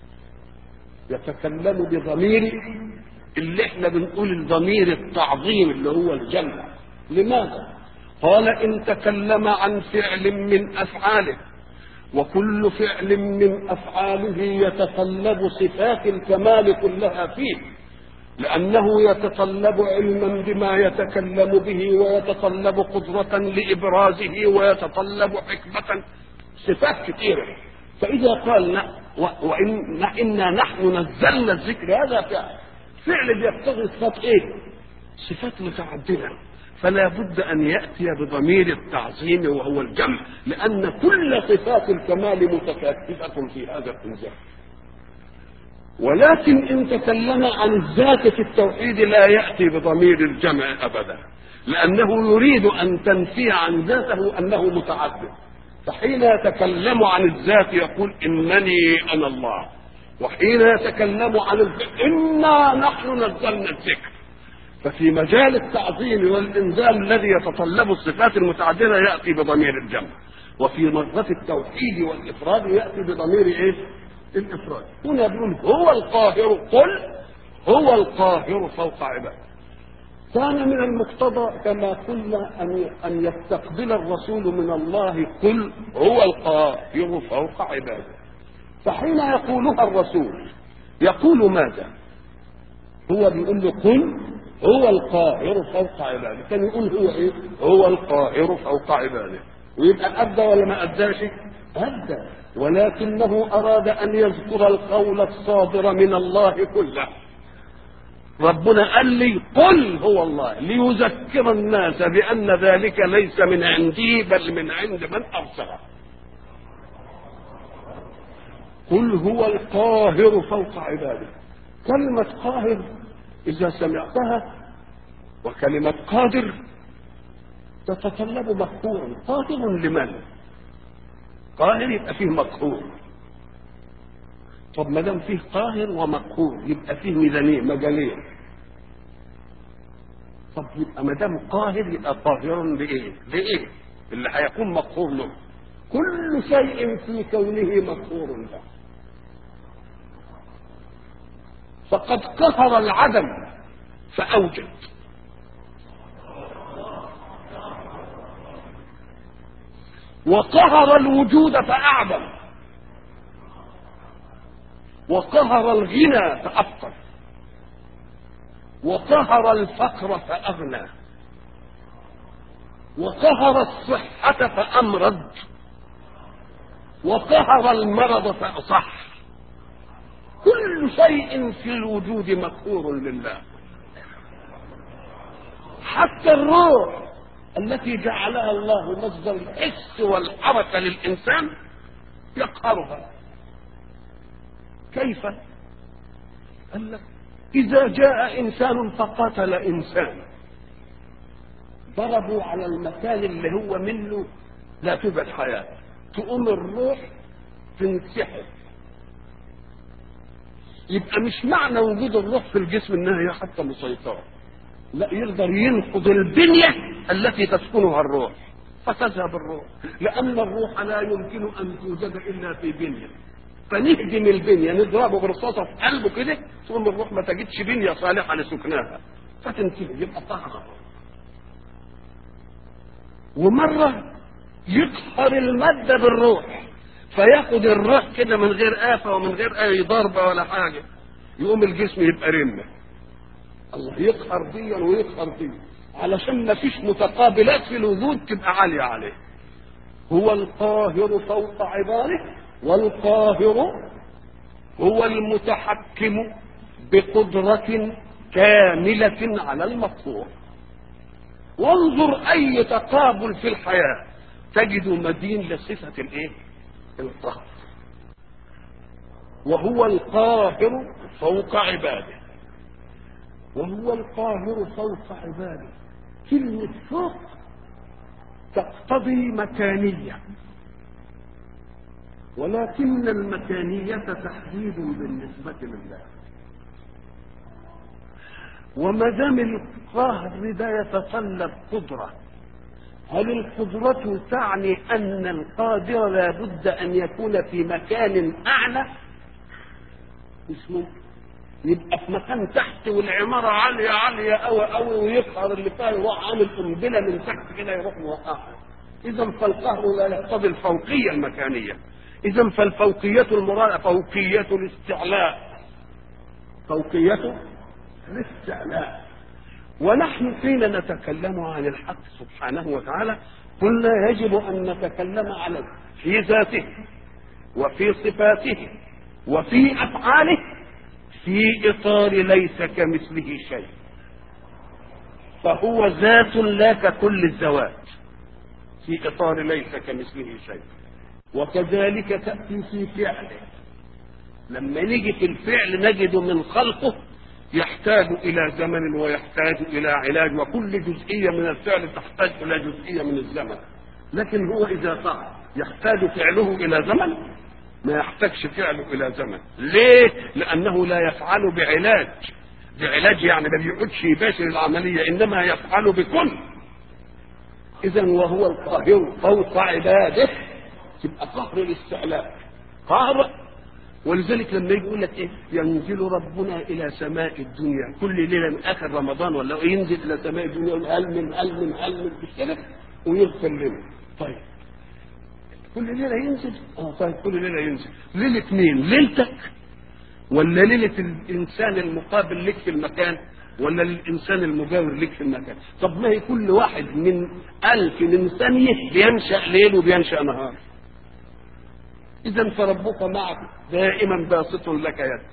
S1: يتكلم بضمير اللي احنا بنقول الضمير التعظيم اللي هو الجمع. لماذا؟ قال إن تكلم عن فعل من أفعاله، وكل فعل من أفعاله يتطلب صفات الكمال كلها فيه، لأنه يتطلب علما بما يتكلم به، ويتطلب قدرة لإبرازه، ويتطلب حكمة، صفات كثيرة. فإذا قال وإن إنا نحن نزلنا الذكر، هذا فعل فعل بيقتضي صفات إيه؟ صفات متعددة، فلا بد أن يأتي بضمير التعظيم وهو الجمع، لأن كل صفات الكمال متكاتفة في هذا الإنزال. ولكن إن تكلم عن الذات في التوحيد لا يأتي بضمير الجمع أبدا، لأنه يريد أن تنفي عن ذاته أنه متعدد. فحين يتكلم عن الذات يقول إنني أنا الله، وحين يتكلم عن الذكر إنا نحن نزلنا الذكر. ففي مجال التعظيم والإنزال الذي يتطلب الصفات المتعددة يأتي بضمير الجمع، وفي مرة التوحيد والإفراد يأتي بضمير إيه؟ الإفراد. هنا بيقول هو القاهر، قل هو القاهر فوق عباده. كان من المقتضى كما قلنا أن أن يستقبل الرسول من الله قل هو القاهر فوق عباده. فحين يقولها الرسول يقول ماذا؟ هو بيقول له قل هو القاهر فوق عباده، كان يقول هو ايه؟ هو القاهر فوق عباده، ويبقى أدى ولا ما أداش؟ أدى، ولكنه أراد أن يذكر القول الصادر من الله كله. ربنا قال لي قل هو الله ليذكر الناس بأن ذلك ليس من عندي بل من عند من أرسله. قل هو القاهر فوق عباده. كلمة قاهر إذا سمعتها وكلمة قادر تتطلب مقهورا. قادر لمن؟ قاهر يبقى فيه مقهور. طب ما دام فيه قاهر ومقهور يبقى فيه ميزانين مجالين. طب يبقى ما دام قاهر يبقى قاهر لإيه؟ لإيه؟ اللي هيكون مقهور له. كل شيء في كونه مقهور له. فقد قهر العدم فأوجد، وقهر الوجود فأعظم، وقهر الغنى فأفقر، وقهر الفقر فأغنى، وقهر الصحة فأمرض، وقهر المرض فأصح. كل شيء في الوجود مقهور لله، حتى الروح التي جعلها الله مصدر الحس والحركة للإنسان يقهرها. كيف؟ قال لك إذا جاء إنسان فقتل إنسان ضربوا على المكان اللي هو منه لا توجد حياة، تقوم الروح تنسحب. يبقى مش معنى وجود الروح في الجسم انها هي حتى مسيطرة، لا، يقدر ينقض البنية التي تسكنها الروح فتذهب الروح، لأن الروح لا يمكن أن توجد إلا في بنية. فنهدم البنية نضربه برصاصة في قلبه كده ثم الروح ما تجدش بنية صالحة لسكنها فتنتهي، يبقى طهر. ومرة يقهر المادة بالروح فياخد الروح كده من غير آفة ومن غير أي ضربة ولا حاجة، يقوم الجسم يبقى رمة. الله يقهر ديا ويقهر ديا علشان ما فيش متقابلات في الوجود تبقى عالية عليه. هو القاهر فوق عباده، والقاهر هو المتحكم بقدرة كاملة على المقهور. وانظر أي تقابل في الحياة تجد مدين لصفة الايه؟ القهر. وهو القاهر فوق عباده، وهو القاهر فوق عباده. كلمة فوق تقتضي مكانية، ولكن المكانية تحديد بالنسبة لله. وما دام القهر ده يتطلب قدرة، هل القدرة تعني أن القادر لا بد أن يكون في مكان أعلى؟ مش ممكن يبقى في مكان تحت والعمارة عالية عالية أوي أوي ويقهر اللي فيها يروح عامل قنبلة من تحت كده يروح موقعها. إذا فالقهر لا يقتضي الفوقية المكانية. إذا فالفوقية المراد فوقية الاستعلاء، فوقية الاستعلاء. ونحن حين نتكلم عن الحق سبحانه وتعالى قلنا يجب أن نتكلم على في ذاته وفي صفاته وفي أفعاله في إطار ليس كمثله شيء، فهو ذات لا ككل الذوات، في إطار ليس كمثله شيء. وكذلك تأتي في فعله، لما نيجي في الفعل نجد من خلقه يحتاج إلى زمن ويحتاج إلى علاج، وكل جزئية من الفعل تحتاج إلى جزئية من الزمن. لكن هو إذا فعل يحتاج فعله إلى زمن؟ ما يحتاجش فعله إلى زمن. ليه؟ لأنه لا يفعل بعلاج، بعلاج يعني ما بيقعدش يباشر العملية، إنما يفعل بكل. إذا وهو القاهر فوق عباده، تبقى قهر الاستعلاء، قهر. ولذلك لما يجي يقول لك ايه ينزل ربنا الى سماء الدنيا كل ليله من اخر رمضان ولا ينزل الى سماء الدنيا يقول هل من هل من هل من كده ويغفر لنا. طيب كل ليله ينزل؟ اه طيب كل ليله ينزل. ليله مين؟ ليلتك ولا ليله الانسان المقابل لك في المكان ولا الانسان المجاور لك في المكان؟ طب ما هي كل واحد من الف من ثانيه بينشا ليل وبينشا نهار. إذا فربك معك دائما باسط لك يد.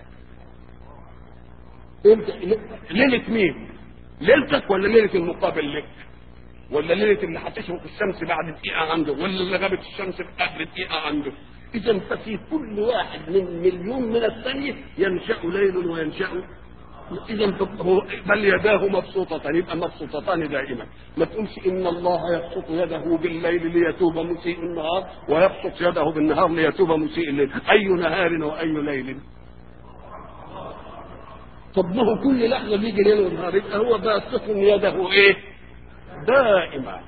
S1: انت ليلة مين؟ ليلتك ولا ليلة المقابل لك؟ ولا ليلة اللي هتشرق الشمس بعد دقيقة عنده ولا اللي غابت الشمس قبل دقيقة عنده؟ إذا ففي كل واحد من مليون من الثانية ينشأ ليل وينشأ. إذا بل يداه مبسوطتان، يبقى مبسوطتان دائما. ما تقولش إن الله يبسط يده بالليل ليتوب مسيء النهار ويبسط يده بالنهار ليتوب مسيء الليل. أي نهار وأي ليل؟ طب ما هو كل لحظة بيجي ليل ونهار، يبقى هو باسط يده إيه؟ دائما.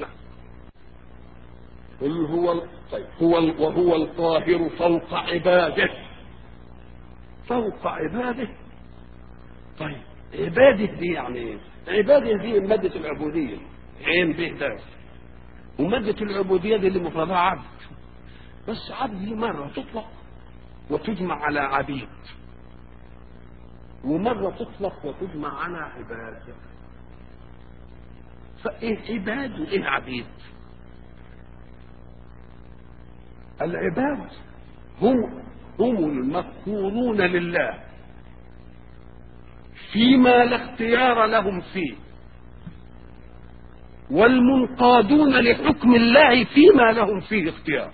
S1: قل هو طيب هو وهو القاهر فوق عباده، فوق عباده. طيب عباده دي يعني ايه؟ عباده دي مادة العبودية، عين به داس. ومادة العبودية دي اللي مفردها عبد، بس عبد دي مرة تطلق وتجمع على عبيد، ومرة تطلق وتجمع على عباد. فايه عباد وايه عبيد؟ العباد هم هم المذكورون لله فيما لا اختيار لهم فيه، والمنقادون لحكم الله فيما لهم فيه اختيار.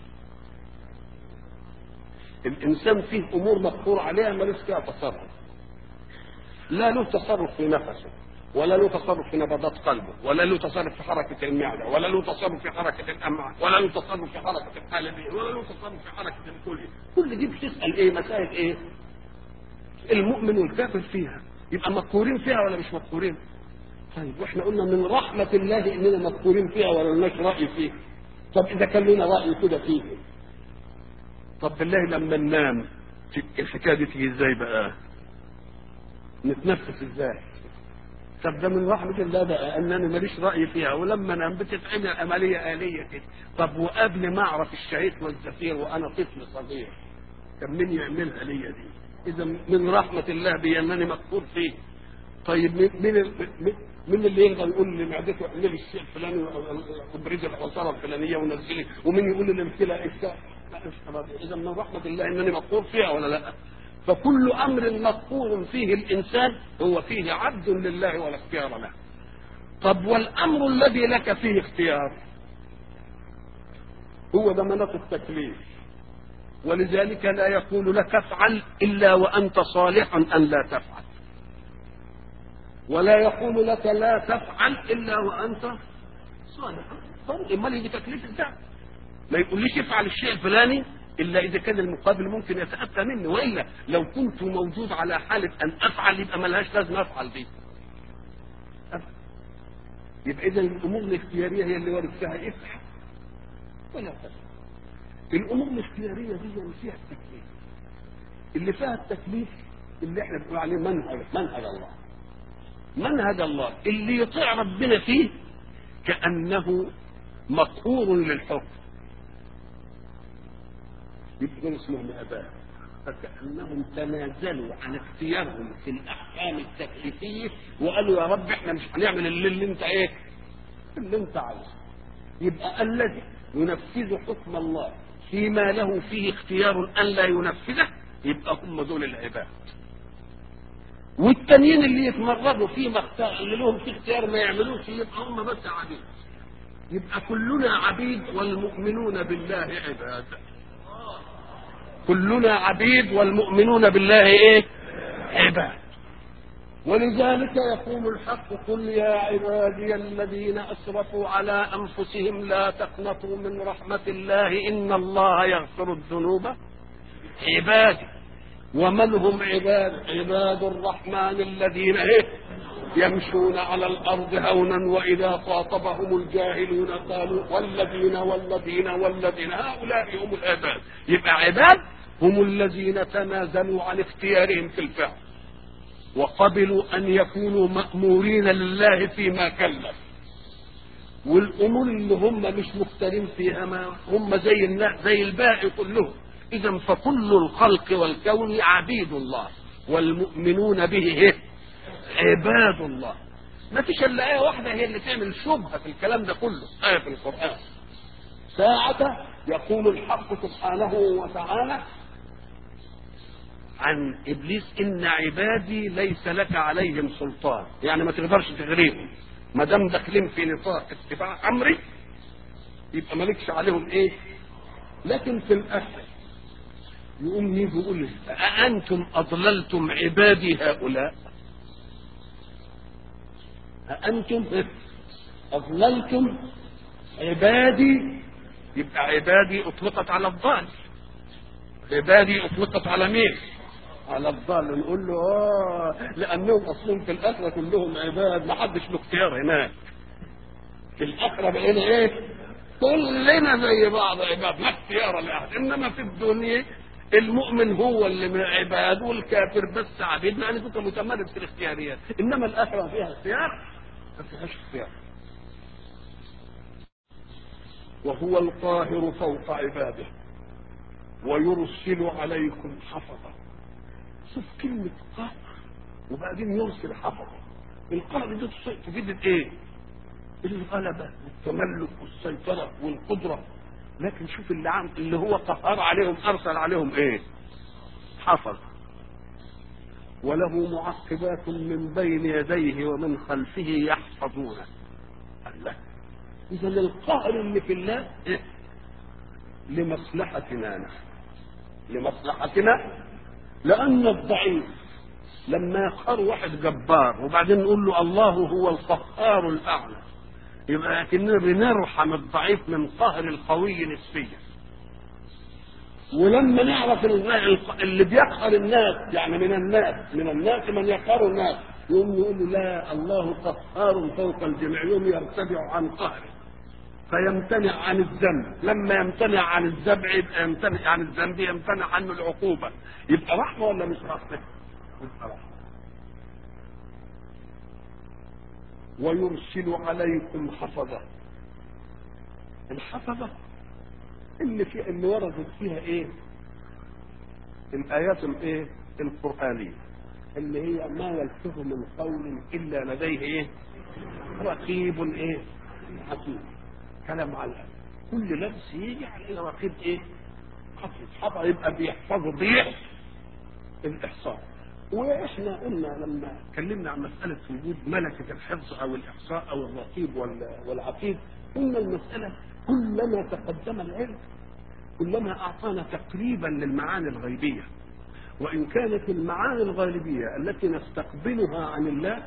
S1: الإنسان فيه أمور مقدور عليها ملوش فيها تصرف، لا له تصرف في نفسه ولا له تصرف في نبضات قلبه ولا له تصرف في حركة المعدة ولا له تصرف في حركة الأمعاء ولا له تصرف في حركة القلبين ولا له تصرف في حركة الكلى. كل دي بتسأل إيه؟ مسائل إيه؟ المؤمن والكافر فيها يبقى مذكورين فيها ولا مش مذكورين؟ طيب واحنا قلنا من رحمة الله اننا مذكورين فيها ولا لناش رأي فيه. طب اذا كان لنا رأي كده فيه، طب بالله لما ننام الحكاية دي تيجي ازاي بقى؟ نتنفس ازاي؟ طب ده من رحمة الله بقى انني ماليش رأي فيها، ولما انام بتتعمل عملية آلية كده. طب وقبل ما اعرف الشهيق والزفير وانا طفل صغير كان مين يعملها ليا دي؟ إذا من رحمة الله بي أنني مذكور فيه. طيب من من اللي يقدر يقول لي معدته اعملي الشيء الفلاني وابرزي الحصاره الفلانيه ونزلي، ومن يقول لي الامثله اشتاء؟ إذا من رحمة الله أنني مذكور فيها ولا لا؟ فكل أمر مذكور فيه الإنسان هو فيه عبد لله ولا اختيار له. طب والأمر الذي لك فيه اختيار هو ده مناط التكليف، ولذلك لا يقول لك افعل إلا وأنت صالح أن لا تفعل، ولا يقول لك لا تفعل إلا وأنت صالح. طيب امال يجي تكليف ازاي؟ ما يقوليش افعل الشيء الفلاني الا اذا كان المقابل ممكن يتاتى مني، والا لو كنت موجود على حاله ان افعل يبقى ملهاش لازمه افعل دي. يبقى اذا الامور الاختياريه هي اللي وارد فيها افعل ولا تفعل. الامور الاختياريه دي فيها التكليف، اللي فيها التكليف اللي احنا بنقول عليه منهج منهج الله. منهج الله اللي يطيع ربنا فيه كانه مقهور للحكم، يبقى اسمهم اباء، فكانهم تنازلوا عن اختيارهم في الاحكام التكليفيه وقالوا يا رب احنا مش هنعمل اللي, اللي انت ايه اللي انت عايزه. يبقى الذي ينفذ حكم الله فيما له فيه اختيار ان لا ينفذه يبقى هم دول العباد. والتانيين اللي يتمردوا فيما اختار اللي لهم في اختيار ما يعملوش يبقى هم بس عبيد. يبقى كلنا عبيد والمؤمنون بالله عباد. كلنا عبيد والمؤمنون بالله ايه عباد. ولذلك يقول الحق قل يا عبادي الذين اسرفوا على انفسهم لا تقنطوا من رحمة الله ان الله يغفر الذنوب عبادي. ومن هم عباد؟ عباد الرحمن الذين ايه يمشون على الارض هونا واذا خاطبهم الجاهلون قالوا والذين والذين والذين هؤلاء هم العباد. يبقى عباد هم الذين تنازلوا عن اختيارهم في الفعل وقبلوا ان يكونوا مأمورين لله فيما كلف، والامور اللي هم مش مختارين فيها ما هم زي الناس زي الباقي كلهم. اذا فكل الخلق والكون عبيد الله والمؤمنون به عباد الله. ما فيش الا ايه واحده هي اللي تعمل شبهه في الكلام ده كله، ايه في القران. ساعة يقول الحق سبحانه وتعالى عن ابليس ان عبادي ليس لك عليهم سلطان، يعني ما تقدرش تغريهم ما دام داخلين في نطاق اتباع امري يبقى مالكش عليهم ايه. لكن في الاخر يقوم يجي يقول أأنتم أضللتم عبادي هؤلاء؟ أأنتم أضللتم عبادي؟ يبقى عبادي أطلقت على الضال، عبادي أطلقت على مين؟ على الضال. نقول له آه لأنهم أصلهم في الآخرة كلهم عباد، ما حدش له اختيار هناك. في الآخرة بقينا إيه؟ كلنا زي بعض عباد، لا اختيار لأحد. إنما في الدنيا المؤمن هو اللي من عباد والكافر بس عبيد، يعني كنت متمرد في الاختياريات. انما الاخره فيها اختيار ما فيهاش اختيار. وهو القاهر فوق عباده ويرسل عليكم حفظا. شوف كلمه قهر وبعدين يرسل حفظا. القهر دي تفيد ايه؟ الغلبه والتملك والسيطره والقدره. لكن شوف اللي عم اللي هو قهر عليهم ارسل عليهم ايه؟ حفظ. وله معقبات من بين يديه ومن خلفه يحفظونه. الله. اذا القهر اللي في الله إيه؟ لمصلحتنا نحن، لمصلحتنا. لان الضعيف لما يقهر واحد جبار وبعدين نقول له الله هو القهار الاعلى يبقى كنا بنرحم الضعيف من قهر القوي نسبيا. ولما نعرف اللي بيقهر الناس يعني من الناس من الناس من يقهر الناس يقوم يقول له لا الله قهار فوق الجميع، يوم يرتفع عن قهره فيمتنع عن الذنب. لما يمتنع عن الذنب يبقى يمتنع عن الذنب يمتنع عنه العقوبه. يبقى رحمه ولا مش رحمه؟ يبقى رحمه. ويرسل عليكم حفظة. الحفظة اللي في اللي وردت فيها ايه؟ الايات الايه؟ القرآنية اللي هي ما يلفظ من قول الا لديه ايه؟ رقيب ايه؟ حكيم. كلام على كل لبس يجي على رقيب ايه؟ حفظ. حفظ يبقى بيحفظ بيح الاحصاء. واحنا قلنا لما اتكلمنا عن مساله وجود ملكه الحفظ او الاحصاء او الرقيب والعقيد، قلنا المساله كلما تقدم العلم كلما اعطانا تقريبا للمعاني الغيبيه. وان كانت المعاني الغيبيه التي نستقبلها عن الله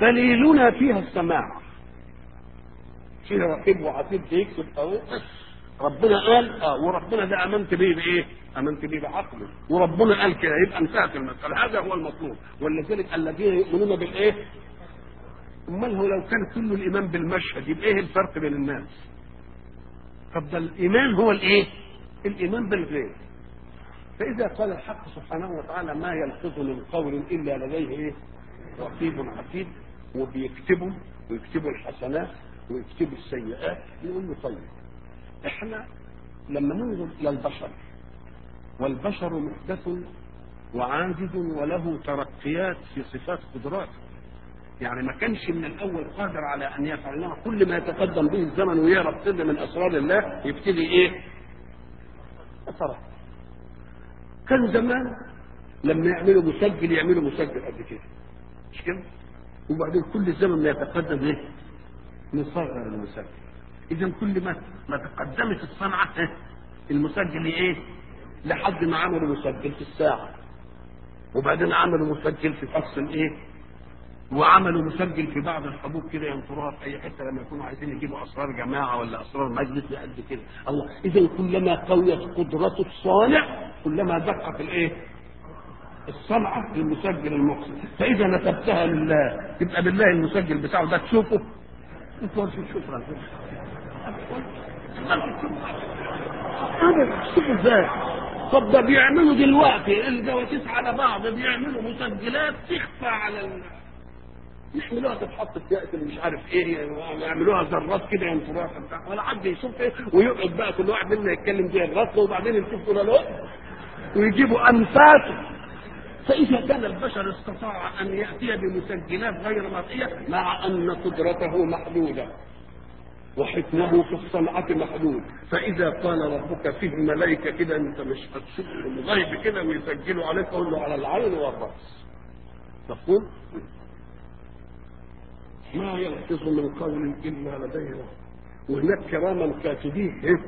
S1: دليلنا فيها السماع، فيها رقيب وعقيد يكتب او ربنا قال اه وربنا ده امنت به بايه؟ امنت به بعقله، وربنا قال كده، يبقى انتهت المساله. هذا هو المطلوب. ولذلك الذين يؤمنون بالايه؟ امال هو لو كان كل الايمان بالمشهد يبقى ايه الفرق بين الناس؟ طب ده الايمان هو الايه؟ الايمان بالغيب. فاذا قال الحق سبحانه وتعالى ما يلفظ من قول الا لديه ايه؟ رقيب عتيد، وبيكتبوا ويكتبوا الحسنات ويكتبوا السيئات. يقول له طيب احنا لما ننظر الى البشر، والبشر محدث وعاجز وله ترقيات في صفات قدراته، يعني ما كانش من الاول قادر على ان يفعل، انما كل ما يتقدم به الزمن ويعرف سر من اسرار الله يبتدي ايه؟ اثره. كان زمان لما يعملوا مسجل يعملوا مسجل قد كده، مش كده؟ وبعدين كل الزمن ما يتقدم ايه؟ نصغر المسجل. اذا كل ما ما تقدمت الصنعه المسجل ايه؟ لحد ما عملوا مسجل في الساعه، وبعدين عملوا مسجل في فصل الايه؟ وعملوا مسجل في بعض الحبوب كده ينطروها في اي حته لما يكونوا عايزين يجيبوا اسرار جماعه ولا اسرار مجلس قد كده. الله، اذا كلما قويت قدرة الصانع كلما دقت الايه؟ الصنعه للمسجل المقصد. فاذا نسبتها لله يبقى بالله المسجل بتاعه ده تشوفه انت مش تشوفه ابدا. شوف ازاي. طب ده بيعملوا دلوقتي الجواسيس على بعض بيعملوا مسجلات تخفى على ال... يعملوها تتحط في يأس اللي مش عارف ايه، يعملوها ذرات كده ينطروها بتاع ولا حد يشوف ايه، ويقعد بقى كل واحد منا يتكلم زي الرسل وبعدين يشوف ولا لا ويجيبوا انفاسه. فاذا كان البشر استطاع ان ياتي بمسجلات غير مرئيه مع ان قدرته محدوده وحكمه في الصنعه محدود، فاذا قال ربك فيه ملائكه كده انت مش هتشوف الغيب كده ويسجلوا عليك، قول له على العين والراس. تقول ما يلفظ من قول الا لديه، وهناك كراما كاتبين إيه؟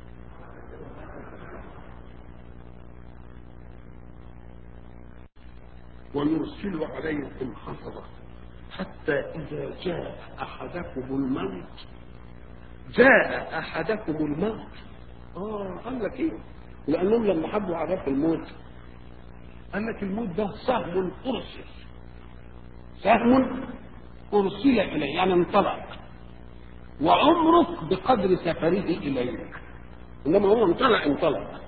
S1: ويرسل عليكم حفظه حتى اذا جاء احدكم الموت جاء احدكم الموت اه قال لك ايه؟ لانهم لما حبوا عرفوا الموت قال لك الموت ده سهم ارسل، سهم ارسل اليه يعني انطلق، وعمرك بقدر سفره اليك، انما هو انطلق انطلق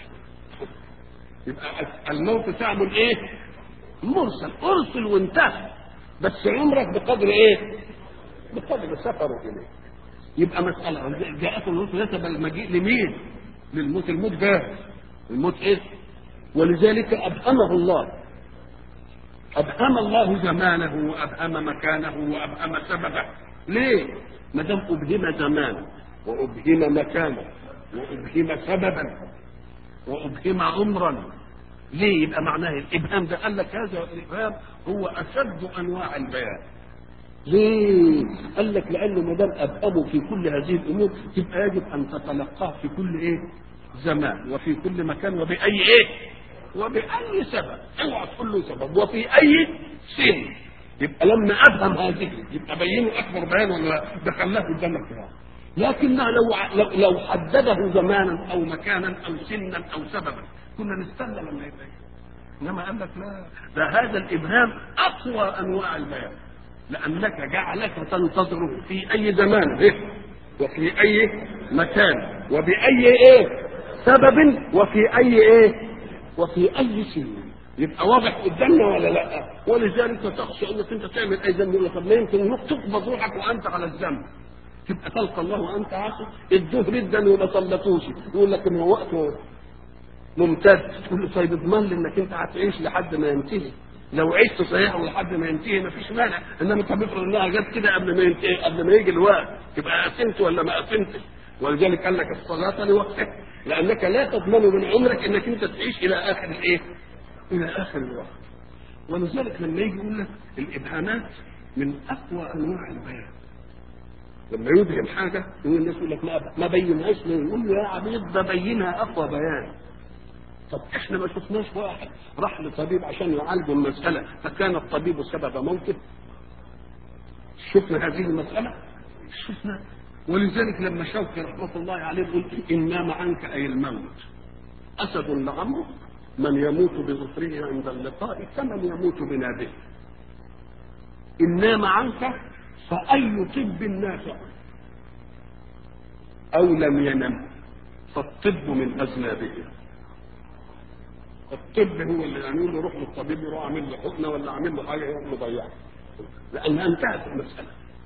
S1: يبقى الموت سهم ايه؟ مرسل، ارسل وانتهى، بس عمرك بقدر ايه؟ بقدر سفره اليك. يبقى مسألة جاءته الموت نسب المجيء لمين؟ للموت. الموت جاء، الموت ايه؟ ولذلك أبهمه الله، أبهم الله زمانه وأبهم مكانه وأبهم سببه. ليه؟ ما دام أبهم زمانه وأبهم مكانه وأبهم سببا وأبهم عمرا، ليه؟ يبقى معناه الإبهام ده قال لك هذا الإبهام هو أشد أنواع البيان. ليه؟ قال لك لأنه ما دام أبهمه في كل هذه الأمور يبقى يجب أن تتلقاه في كل إيه؟ زمان وفي كل مكان وبأي إيه؟ وبأي سبب. اوعى تقول له سبب وفي أي سن. يبقى لما أفهم هذه يبقى بينه أكبر بيان ولا دخلناه قدامك كده. لكنه لو لو لو حدده زمانا أو مكانا أو سنا أو سببا كنا نستنى لما يبين. إنما قال لك لا، ده هذا الإبهام أقوى أنواع البيان، لأنك جعلك تنتظره في أي زمان إيه؟ وفي أي مكان وبأي إيه؟ سبب وفي أي إيه؟ وفي أي سن. يبقى واضح قدامنا ولا لا؟ ولذلك تخشى انك انت تعمل اي ذنب، يقول طب ما يمكن تقبض روحك وانت على الذنب تبقى تلقى الله وانت عاصي. الظهر جدا وما صلتوش يقول لك ان هو وقته ممتد، تقول له طيب اضمن لي انك انت هتعيش لحد ما ينتهي. لو عشت صحيح ولحد ما ينتهي ما فيش مانع، انما انت بتفرض انها جت كده قبل ما ينتهي، قبل ما يجي الوقت تبقى قسمت ولا ما قسمتش. ولذلك قال لك الصلاه لوقتها، لانك لا تضمن من عمرك انك انت تعيش الى اخر الايه؟ الى اخر الوقت. ولذلك لما يجي يقول لك الابهامات من اقوى انواع البيان. لما يبهم حاجه يقول الناس يقول لك ما ما بينهاش ليه؟ يقول له يا عبيد ده بينها اقوى بيان. طب احنا ما شفناش واحد راح لطبيب عشان يعالج المساله فكان الطبيب سبب موته؟ شفنا هذه المساله؟ شفنا. ولذلك لما شوقي رحمه الله عليه يقول إن نام عنك أي الموت أسد لعمرو من يموت بظفره عند اللقاء كمن يموت بنابه. إن نام عنك فأي طب نافع أو لم ينم فالطب من أذنابه. الطب هو اللي يعمل له روح للطبيب يروح عامل له حقنه ولا عامل له حاجه يروح مضيعها لأنها انتهت المسألة.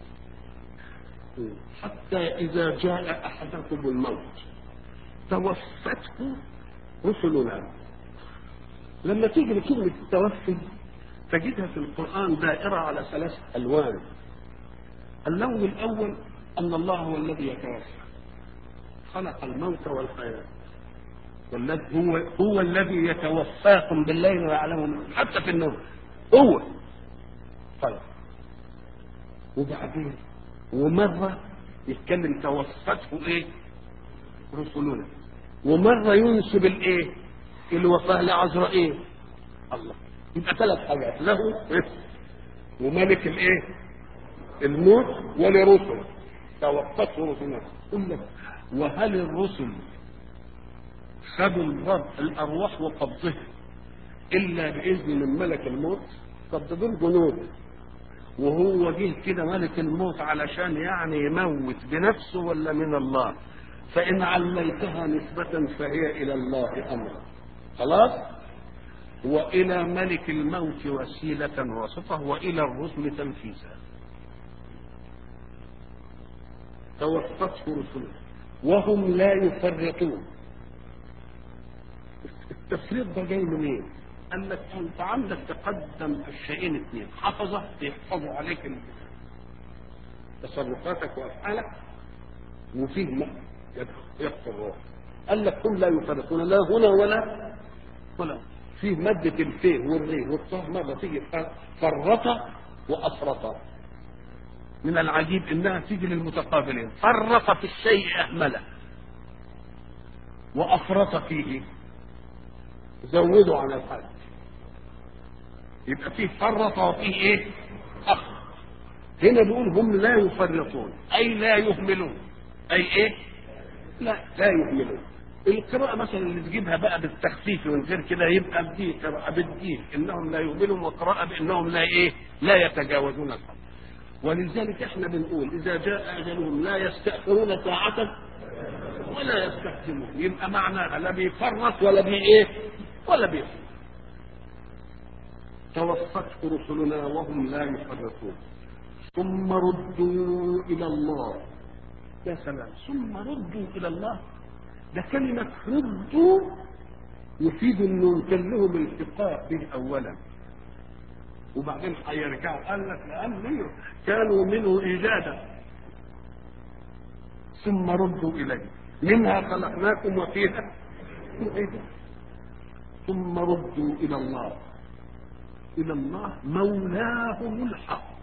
S1: حتى إذا جاء أحدكم الموت توفته رسلنا. لما تيجي لكلمة التوفي تجدها في القرآن دائرة على ثلاث ألوان. اللون الأول أن الله هو الذي يتوفى، خلق الموت والحياة، والذي هو هو الذي يتوفاكم بالليل ويعلم حتى في النوم هو. طيب وبعدين ومرة يتكلم توفته ايه رسلنا، ومرة ينسب الايه الوفاة لعزرائيل. الله، يبقى ثلاث حاجات، له وملك الايه الموت ولرسل توفته رسلنا. قل لك وهل الرسل خدوا الرب الارواح وقبضها الا باذن من ملك الموت؟ طب ده دول جنود، وهو جه كده ملك الموت علشان يعني يموت بنفسه ولا من الله؟ فإن عليتها نسبة فهي إلى الله أمرا، خلاص، وإلى ملك الموت وسيلة واسطة، وإلى الرسل تنفيذا. توفته رسله وهم لا يفرطون. التفريط ده جاي منين؟ قال لك انت عندك تقدم الشيئين اثنين، حفظه يحفظوا عليك تصرفاتك وافعالك، وفيه يحفظ الروح. قال لك هم لا يفرقون لا هنا ولا ولا فيه مادة الفيه والريه والطه مرة تيجي فرطة وأفرطة. من العجيب انها تيجي للمتقابلين، فرط في الشيء اهمله وافرط فيه زودوا على الحد. يبقى فيه فرط وفيه ايه افرط. هنا بيقول هم لا يفرطون اي لا يهملون، اي ايه لا لا يهملون. القراءة مثلا اللي تجيبها بقى بالتخفيف من غير كده يبقى بدي قراءة بالدين انهم لا يهملون، وقراءة بانهم لا ايه لا يتجاوزون الحد. ولذلك احنا بنقول اذا جاء اجلهم لا يستأخرون ساعة ولا يستقدمون. يبقى معناها لا بيفرط ولا بي ايه ولا بيفرط. توفته رسلنا وهم لا يفرطون ثم ردوا الى الله. يا سلام، ثم ردوا الى الله. ده كلمة ردوا يفيد انه كان لهم التقاء به اولا وبعدين هيرجعوا. قال لك لأن كانوا منه إيجادا ثم ردوا إليه، منها خلقناكم وفيها نعيدكم ثم ردوا إلى الله. إلى الله مولاهم الحق.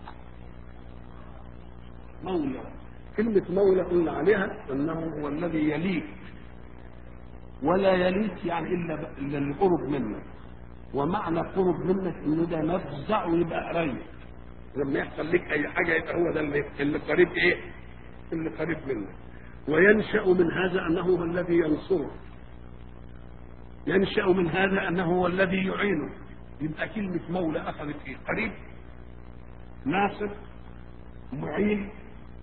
S1: مولى، كلمة مولى قلنا عليها أنه هو الذي يليك، ولا يليك يعني إلا إلا القرب منه، ومعنى قرب منك إنه ده مفزع ويبقى قريب. لما يحصل لك أي حاجة يبقى هو ده اللي, اللي قريب إيه؟ اللي قريب منك. وينشأ من هذا أنه هو الذي ينصره، ينشأ من هذا أنه هو الذي يعينه. يبقى كلمة مولى أخذت إيه؟ قريب، ناصر، معين،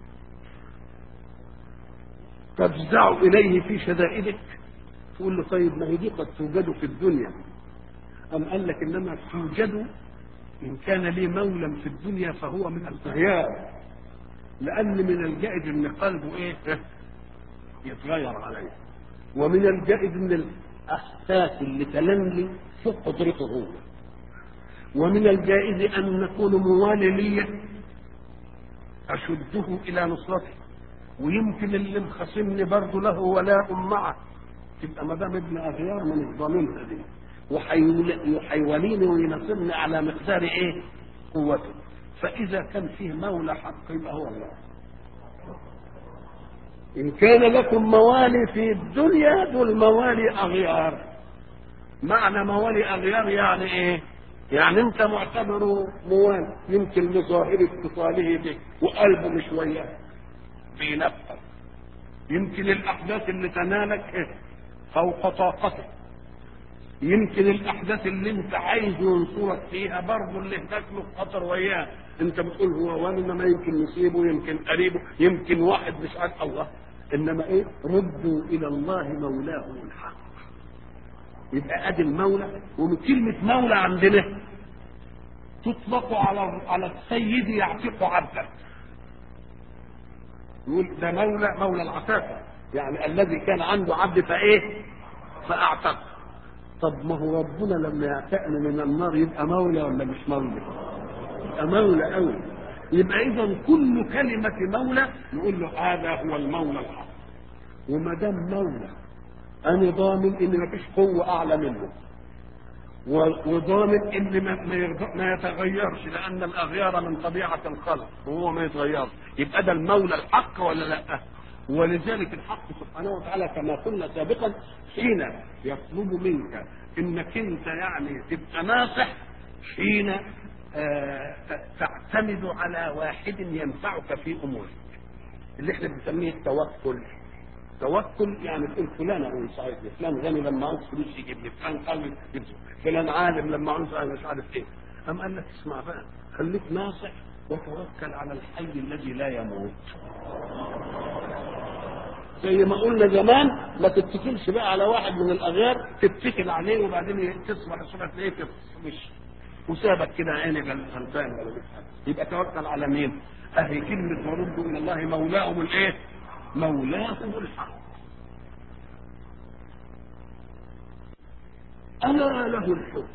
S1: تفزع إليه في شدائدك. تقول له طيب ما هي دي قد توجد في الدنيا. أم قال لك إنما توجد إن كان لي مولى في الدنيا فهو من الغيار، لأن من الجائز إن قلبه إيه يتغير عليه، ومن الجائز إن الأحساس اللي تلملي فوق قدرته هو، ومن الجائز أن نكون موالي لي أشده إلى نصرته، ويمكن اللي مخصمني برضه له ولاء معه. تبقى ما دام ابن أغيار من الضامنها دي وحيوليني وينصرني على مقدار ايه قوته. فاذا كان فيه مولى حق يبقى هو الله. ان كان لكم موالي في الدنيا دول موالي اغيار. معنى موالي اغيار يعني ايه؟ يعني انت معتبره موالي يمكن لظاهر اتصاله بك وقلبه مش وياه بينفذ، يمكن الاحداث اللي تنالك إيه؟ فوق طاقتك. يمكن الاحداث اللي انت عايز ينصرك فيها برضه اللي هناك له خطر وياه، انت بتقول هو وانا ما يمكن نسيبه، يمكن قريبه، يمكن واحد مش عارف الله. انما ايه؟ ردوا الى الله مولاهم الحق. يبقى ادي المولى. ومن كلمه مولى عندنا تطلق على على السيد يعتق عبده. يقول ده مولى، مولى العتاقه، يعني الذي كان عنده عبد فايه؟ فاعتق. طب ما هو ربنا لما يعتقنا من النار يبقى مولى ولا مش مولى؟ يبقى مولى قوي. يبقى اذا كل كلمه مولى نقول له هذا هو المولى الحق. وما دام مولى انا ضامن ان ما فيش قوه اعلى منه، وضامن ان ما ما يتغيرش، لان الاغيار من طبيعه الخلق وهو ما يتغيرش. يبقى ده المولى الحق ولا لا؟ ولذلك الحق سبحانه وتعالى كما قلنا سابقا حين يطلب منك انك انت يعني تبقى ناصح، حين آه تعتمد على واحد ينفعك في امورك، اللي احنا بنسميه التوكل. توكل يعني تقول فلان هو يساعدني، فلان غني لما عاوز فلوس يجيب لي، فلان قوي يجيب، فلان عالم لما عاوز انا مش عارف ايه. أم قال لك اسمع بقى، خليك ناصح وتوكل على الحي الذي لا يموت. زي ما قلنا زمان ما تتكلش بقى على واحد من الاغيار تتكل عليه وبعدين تصبح الصبح تلاقيه مش وسابك كده عينك غلبان ولا بتحب. يبقى توكل على مين؟ اهي كلمه وردوا الى الله مولاهم الايه؟ مولاهم الحق. الا له الحكم.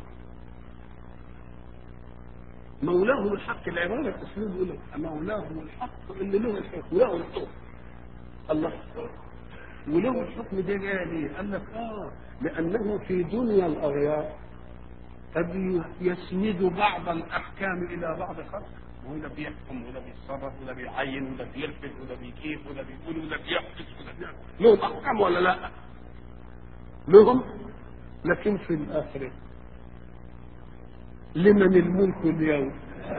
S1: مولاهم الحق العباره الاسلوب يقول لك مولاهم الحق اللي له الحكم، له الحكم الله. وله الحكم ده جاي ليه؟ قال لك اه لانه في دنيا الاغيار قد يسند بعض الاحكام الى بعض خلق، وده بيحكم وده بيتصرف وده بيعين وده بيرفد وده بيكيف وده بيقول وده بيحبس وده بيعمل. لهم احكام ولا لا؟ لهم. لكن في الاخره لمن الملك اليوم؟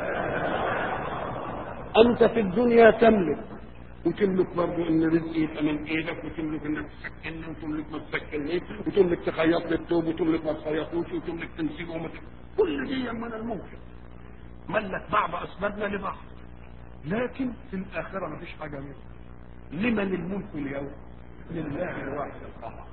S1: انت في الدنيا تملك، وتملك برضه ان رزقي يبقى من ايدك، وتملك انك تسكنني، وتملك ما تسكننيش، وتملك تخيط لي الثوب، وتملك ما تخيطوش، وتملك تنسيبه وما كل دي من الممكن. ملك بعض اسبابنا لبعض، لكن في الاخره ما فيش حاجه منه. لمن الملك اليوم؟ لله الواحد القهار.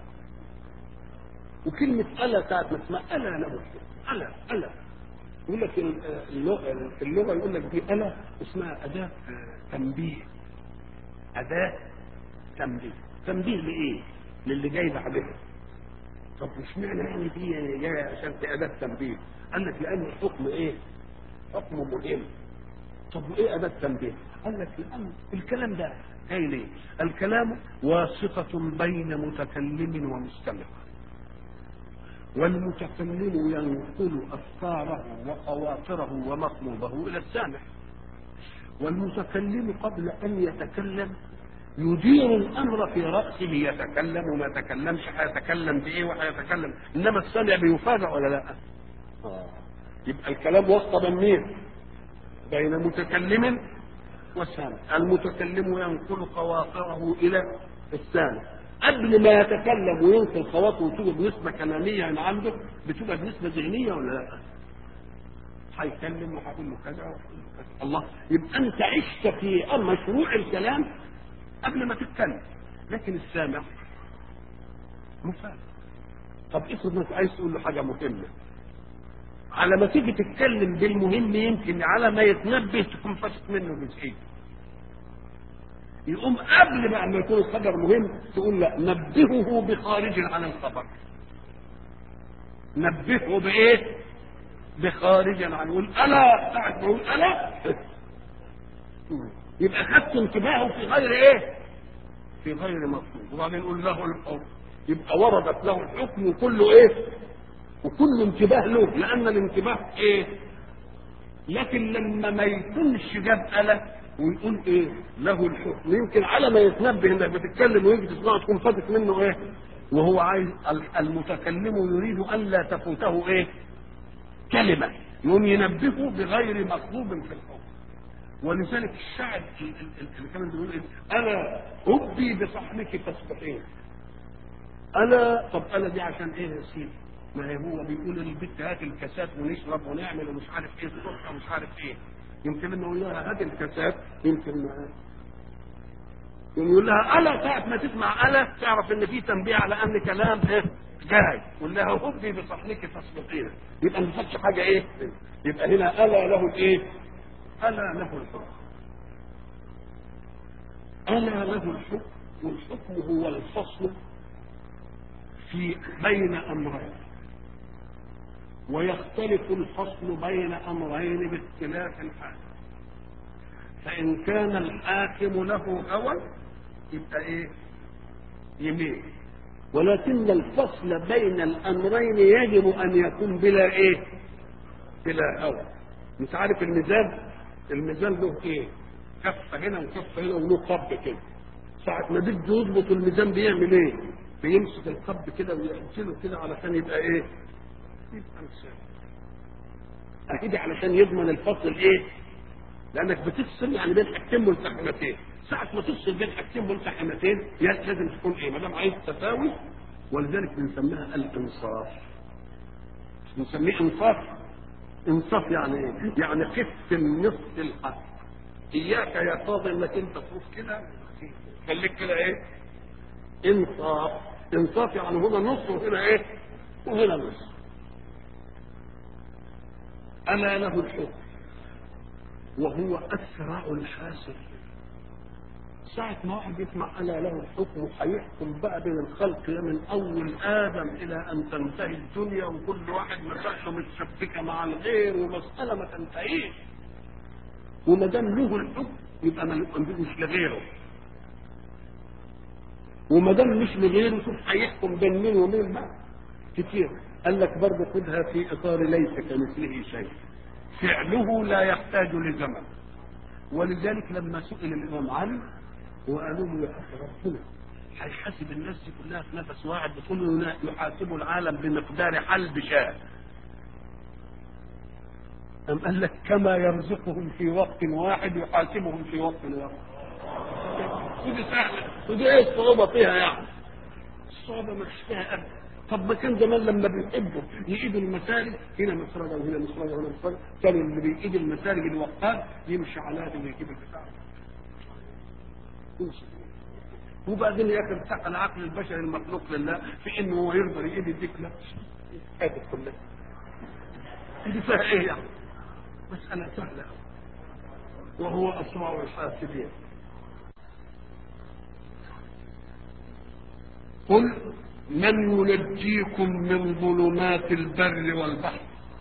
S1: وكلمه الا ساعه ما تسمع الا له الحكم، الا الا يقول لك اللغه في اللغه يقول لك دي الا اسمها اداه تنبيه. أداة تنبيه. تنبيه لإيه؟ للي جاي بعدها. طب مش معنى يعني دي جاية عشان في أداة تنبيه؟ قال لك لأن الحكم إيه؟ حكم مهم. طب وإيه أداة تنبيه؟ قال لك لأن الكلام ده جاي ليه؟ الكلام واسطة بين متكلم ومستمع. والمتكلم ينقل أفكاره وخواطره ومطلوبه إلى السامع. والمتكلم قبل أن يتكلم يدير الأمر في رأسه، يتكلم وما يتكلمش، هيتكلم بإيه وهيتكلم، إنما السامع بيفاجأ ولا لا؟ آه. يبقى الكلام وسط بين مين؟ بين متكلم وسامع. المتكلم ينقل خواطره إلى السامع، قبل ما يتكلم وينقل خواطره وتوجد نسبة كلامية من عنده، بتوجد نسبة ذهنية ولا لا؟ هيكلم وهقول له كذا وهقول له كذا. الله. يبقى انت عشت في مشروع الكلام قبل ما تتكلم، لكن السامع مفاجئ. طب افرض انك عايز تقول له حاجه مهمه، على ما تيجي تتكلم بالمهم يمكن على ما يتنبه تكون فاتت منه جزئيه، يقوم قبل ما يكون الخبر مهم تقول لا نبهه بخارج عن الخبر. نبهه بايه؟ بخارج عن. يقول الا ساعه ما يقول الا يبقى خدت انتباهه في غير ايه؟ في غير مطلوب. وبعدين نقول له الحكم، يبقى وردت له الحكم وكله ايه؟ وكل انتباه له، لان الانتباه ايه؟ لكن لما ما يكونش جاب الا ويقول ايه؟ له الحكم، يمكن على ما يتنبه انك بتتكلم ويجي تسمعه تكون فاتت منه ايه؟ وهو عايز المتكلم يريد ان لا تفوته ايه؟ كلمه، يقوم ينبهه بغير مطلوب في الحكم. ولذلك الشاعر اللي كان بيقول ايه؟ الا هبي بصحنك تسبحين. الا، طب الا دي عشان ايه يا سيدي؟ ما هي هو بيقول للبنت هات الكاسات ونشرب ونعمل ومش عارف ايه الصبح ومش عارف ايه. يمكن لما يقول لها هات الكاسات يمكن ما يقول لها الا، ساعه ما تسمع الا تعرف ان في تنبيه على ان كلام ايه جاي. قول لها هبي بصحنك تسبحين، يبقى ما فاتش حاجه ايه؟ يبقى هنا الا له الايه؟ الا له الحكم. الا له الحكم، والحكم هو الفصل في بين امرين، ويختلف الفصل بين امرين باختلاف الحال. فان كان الحاكم له هوى يبقى ايه؟ يميل. ولكن الفصل بين الامرين يجب ان يكون بلا ايه؟ بلا هوى. مش عارف الميزان؟ الميزان له ايه؟ كفه هنا وكفه هنا وله قب كده. ساعة ما بده يضبط الميزان بيعمل ايه؟ بيمسك القب كده ويقفله كده علشان يبقى ايه؟ يبقى مساوي. اكيد علشان يضمن الفصل ايه؟ لانك بتفصل يعني بين حاجتين ملتحمتين. ساعة ما تفصل بين حاجتين ملتحمتين لازم تكون ايه؟ ما دام عايز تساوي. ولذلك بنسميها الانصاف. بنسميه انصاف. انصاف يعني ايه؟ يعني قف النصف الحق. اياك يا فاضل انك انت تروح كده خليك كده ايه؟ انصاف. انصاف يعني هنا نص وهنا ايه؟ وهنا نص. الا له الحكم وهو اسرع الحاسب. ساعة ما واحد يسمع الا له الحكم هيحكم بقى بين الخلق من اول ادم الى ان تنتهي الدنيا، وكل واحد مسألته متشبكه مع الغير ومسألة ما تنتهيش. وما دام له الحكم يبقى مش لغيره. وما دام مش لغيره شوف هيحكم بين مين ومين بقى كتير. قال لك برضه خدها في اطار ليس كمثله شيء. فعله لا يحتاج لزمن. ولذلك لما سئل الامام علي وقالوا له يا ربنا هيحاسب الناس دي كلها في نفس واحد، بتقول له يحاسب العالم بمقدار حلب شاة. أم قال لك كما يرزقهم في وقت واحد يحاسبهم في وقت واحد. ودي سهلة، ودي ايه الصعوبة فيها يعني؟ الصعوبة ما فيش فيها أبدا. طب ما كان زمان لما بيحبوا يقيدوا المساجد هنا مسرجة وهنا مسرجة وهنا مسرجة، كان اللي بيقيد المساجد الوقاد يمشي على هذا ويجيب البتاع. وبعدين يا اخي ارتقى العقل البشري المخلوق لله في انه هو يقدر يقيد الدكلة. هذه كلها دي فيها ايه يعني؟ مسألة سهلة وهو أسرع الحاسبين. قل من ينجيكم من ظلمات البر والبحر.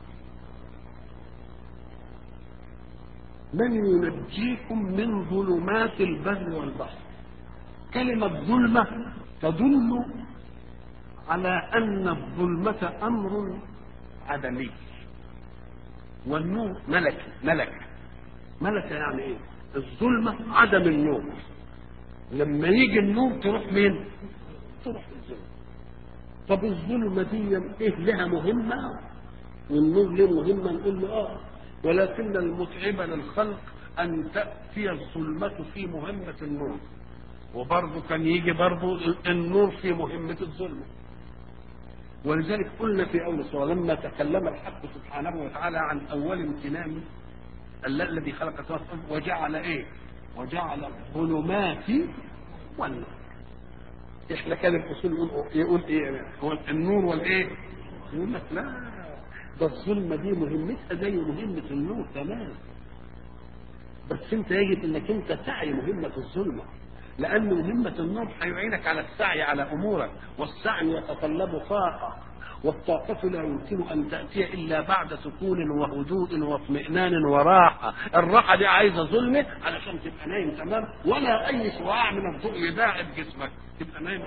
S1: من ينجيكم من ظلمات البر والبحر. كلمة ظلمة تدل على أن الظلمة أمر عدمي والنور ملكي. ملكة ملكة يعني ايه؟ الظلمة عدم النور. لما يجي النور تروح مين؟ تروح الظلمة. طب الظلمة دي ايه لها مهمة والنور له مهمة؟ نقول له اه، ولكن المتعب للخلق ان تأتي الظلمة في مهمة النور، وبرضه كان يجي برضه النور في مهمة الظلمة. ولذلك قلنا في اول السورة لما تكلم الحق سبحانه وتعالى عن اول امتنانه الذي خلق السماوات وجعل ايه؟ وجعل الظلمات والنور. احنا كان الاصول يقول يقول ايه؟ هو النور والايه؟ يقول لك لا، ده الظلمه دي مهمتها زي مهمه النور تمام، بس انت يجب انك انت تعي مهمه الظلمه، لان مهمه النور هيعينك على السعي على امورك، والسعي يتطلب طاقه، والطاقة لا يمكن أن تأتي إلا بعد سكون وهدوء واطمئنان وراحة. الراحة دي عايزة ظلمة علشان تبقى نايم تمام، ولا أي شعاع من الضوء يداعب جسمك تبقى نايم.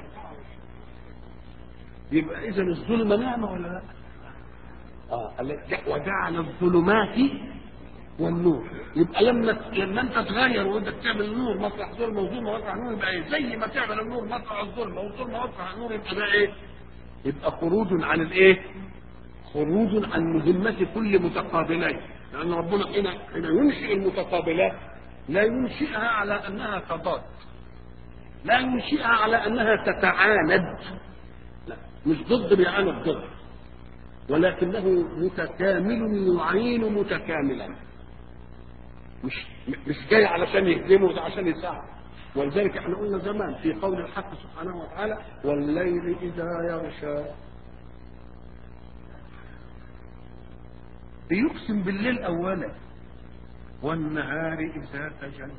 S1: يبقى إذا الظلمة نعمة ولا لا؟ آه وجعل الظلمات والنور. يبقى لما لما أنت تغير وأنت تعمل نور مطرح ظلمة وظلمة مطرح نور، يبقى إيه؟ زي ما تعمل النور مطرح الظلمة والظلمة مطرح النور، يبقى ده إيه؟ يبقى خروج عن الايه؟ خروج عن مهمة كل متقابلين، لأن ربنا حين حين ينشئ المتقابلات لا ينشئها على أنها تضاد، لا ينشئها على أنها تتعاند، لا، مش ضد بيعاند ضد، ولكنه متكامل يعين متكاملا، مش مش جاي علشان يهدمه، ده عشان يساعد. ولذلك احنا قلنا زمان في قول الحق سبحانه وتعالى: والليل إذا يغشى، بيقسم بالليل أولا، والنهار إذا تجلى،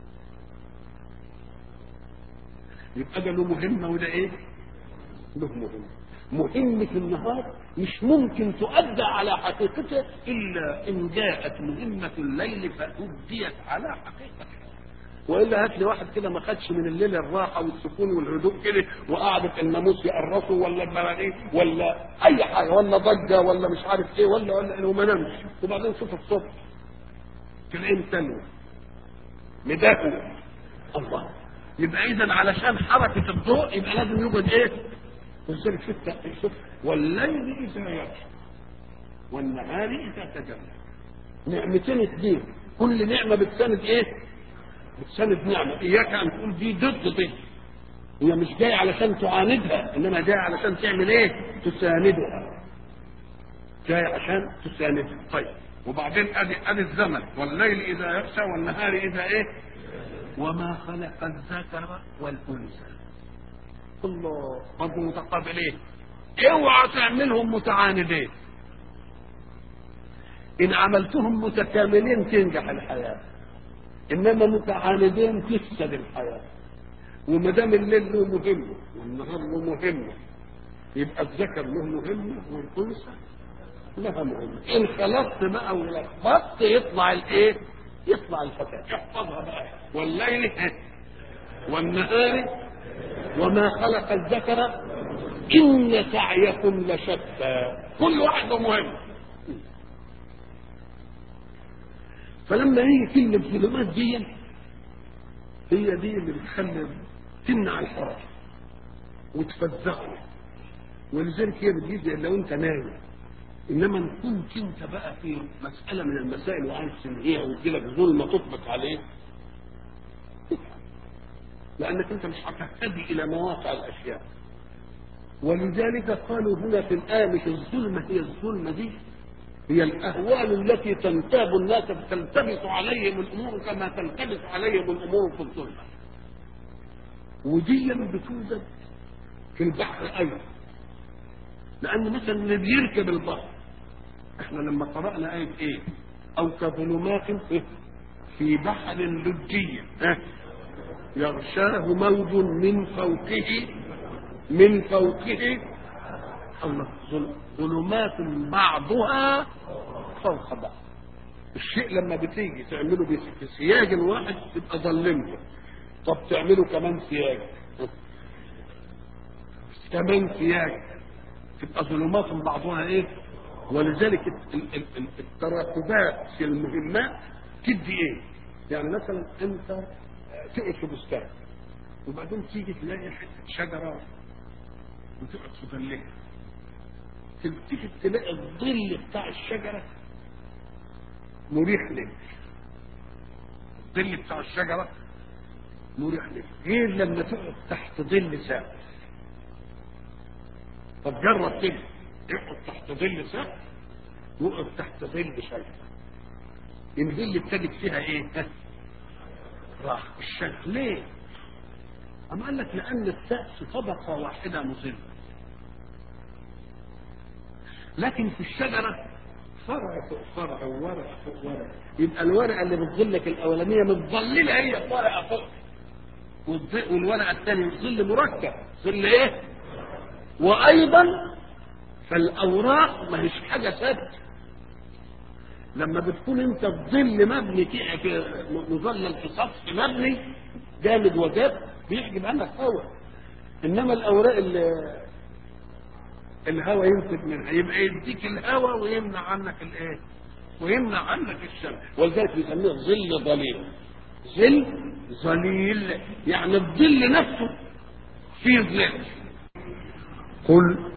S1: يبقى ده له مهمة وده إيه؟ له مهمة. مهمة النهار مش ممكن تؤدى على حقيقتها إلا إن جاءت مهمة الليل فأديت على حقيقتها. والا هات لي واحد كده ما خدش من الليل الراحه والسكون والهدوء كده، وقعدت الناموس يقرصه ولا المراغيث ولا اي حاجه ولا ضجه ولا مش عارف ايه ولا ولا وما نامش، وبعدين شوف الصبح تلاقيه متلوى مدافع. الله، يبقى اذا علشان حركه الضوء يبقى لازم يوجد ايه؟ ولذلك شوف شوف والليل اذا يغشى والنهار اذا تجلى، نعمتين اثنين، كل نعمه بتساند ايه؟ بتساند نعمة. إياك أن تقول دي ضد دي، هي مش جاية علشان تعاندها، إنما جاية علشان تعمل إيه؟ تساندها، جاية عشان تساندها. طيب، وبعدين أدي أدي الزمن، والليل إذا يغشى والنهار إذا إيه؟ وما خلق الذكر والأنثى. الله، برضه متقابلين، اوعى تعملهم متعاندين. إن عملتهم متكاملين تنجح الحياة، انما متعاندين تفسد الحياه. وما دام الليل له مهمه والنهار له مهمه، يبقى الذكر له مهمه والانثى لها مهمه. ان خلطت بقى ولخبطت يطلع الايه؟ يطلع الفتاه. احفظها بقى: والليل والنهار وما خلق الذكر ان سعيكم لشتى، كل واحد مهم. فلما هي كلمة الظلمات دي هي دي اللي بتخلي تمنع الحركة وتفزعه، ولذلك هي بتجيز لو انت نايم. انما ان كنت انت بقى في مسألة من المسائل وعايز تنهيها وتجيلك ظلمة تطبق عليه، لانك انت مش هتهتدي الى مواقع الاشياء. ولذلك قالوا هنا في الآية مش الظلمة هي الظلمة دي، هي الأهوال التي تنتاب الناس فتلتبس عليهم الأمور كما تلتبس عليهم الأمور في الظلمة. ودي بتوجد في البحر أيضا، لأن مثلا اللي بيركب البحر، احنا لما قرأنا آية إيه؟ أو كظلمات في بحر لجي يغشاه موج من فوقه من فوقه الله، ظلمات بعضها فوق بعض. الشيء لما بتيجي تعمله في سياج واحد تبقى ظلمته، طب تعمله كمان سياج كمان سياج تبقى ظلمات بعضها ايه؟ ولذلك التراكبات في المهمات تدي ايه؟ يعني مثلا انت تقعد في بستان وبعدين تيجي تلاقي حته شجره وتقعد في ظلها، تلتفت تلاقي الظل بتاع الشجرة مريح لك، الظل بتاع الشجرة مريح لك، غير لما تقعد تحت ظل سقف. طب جرب كده، اقعد تحت ظل سقف واقعد تحت ظل شجرة، الظل بتجد فيها ايه؟ راح الشجرة. ليه؟ أما قال لك لأن السقف طبقة واحدة مظلة، لكن في الشجرة فرع فوق فرع وورق فوق ورق، يبقى الورقة اللي بتظلك الأولانية متظللة هي ورقة فوق، والورقة الثانية ظل مركب، ظل إيه؟ وأيضا فالأوراق ما هيش حاجة ثابتة. لما بتكون أنت في ظل مبني في مظلل في سطح مبني جامد وجاب بيحجب عنك هواء، إنما الأوراق اللي الهواء ينتج منها يبقى يديك الهواء ويمنع عنك الايه؟ ويمنع عنك الشمس. ولذلك بيسموه ظل ظليل. ظل ظليل يعني الظل نفسه فيه ظل. قل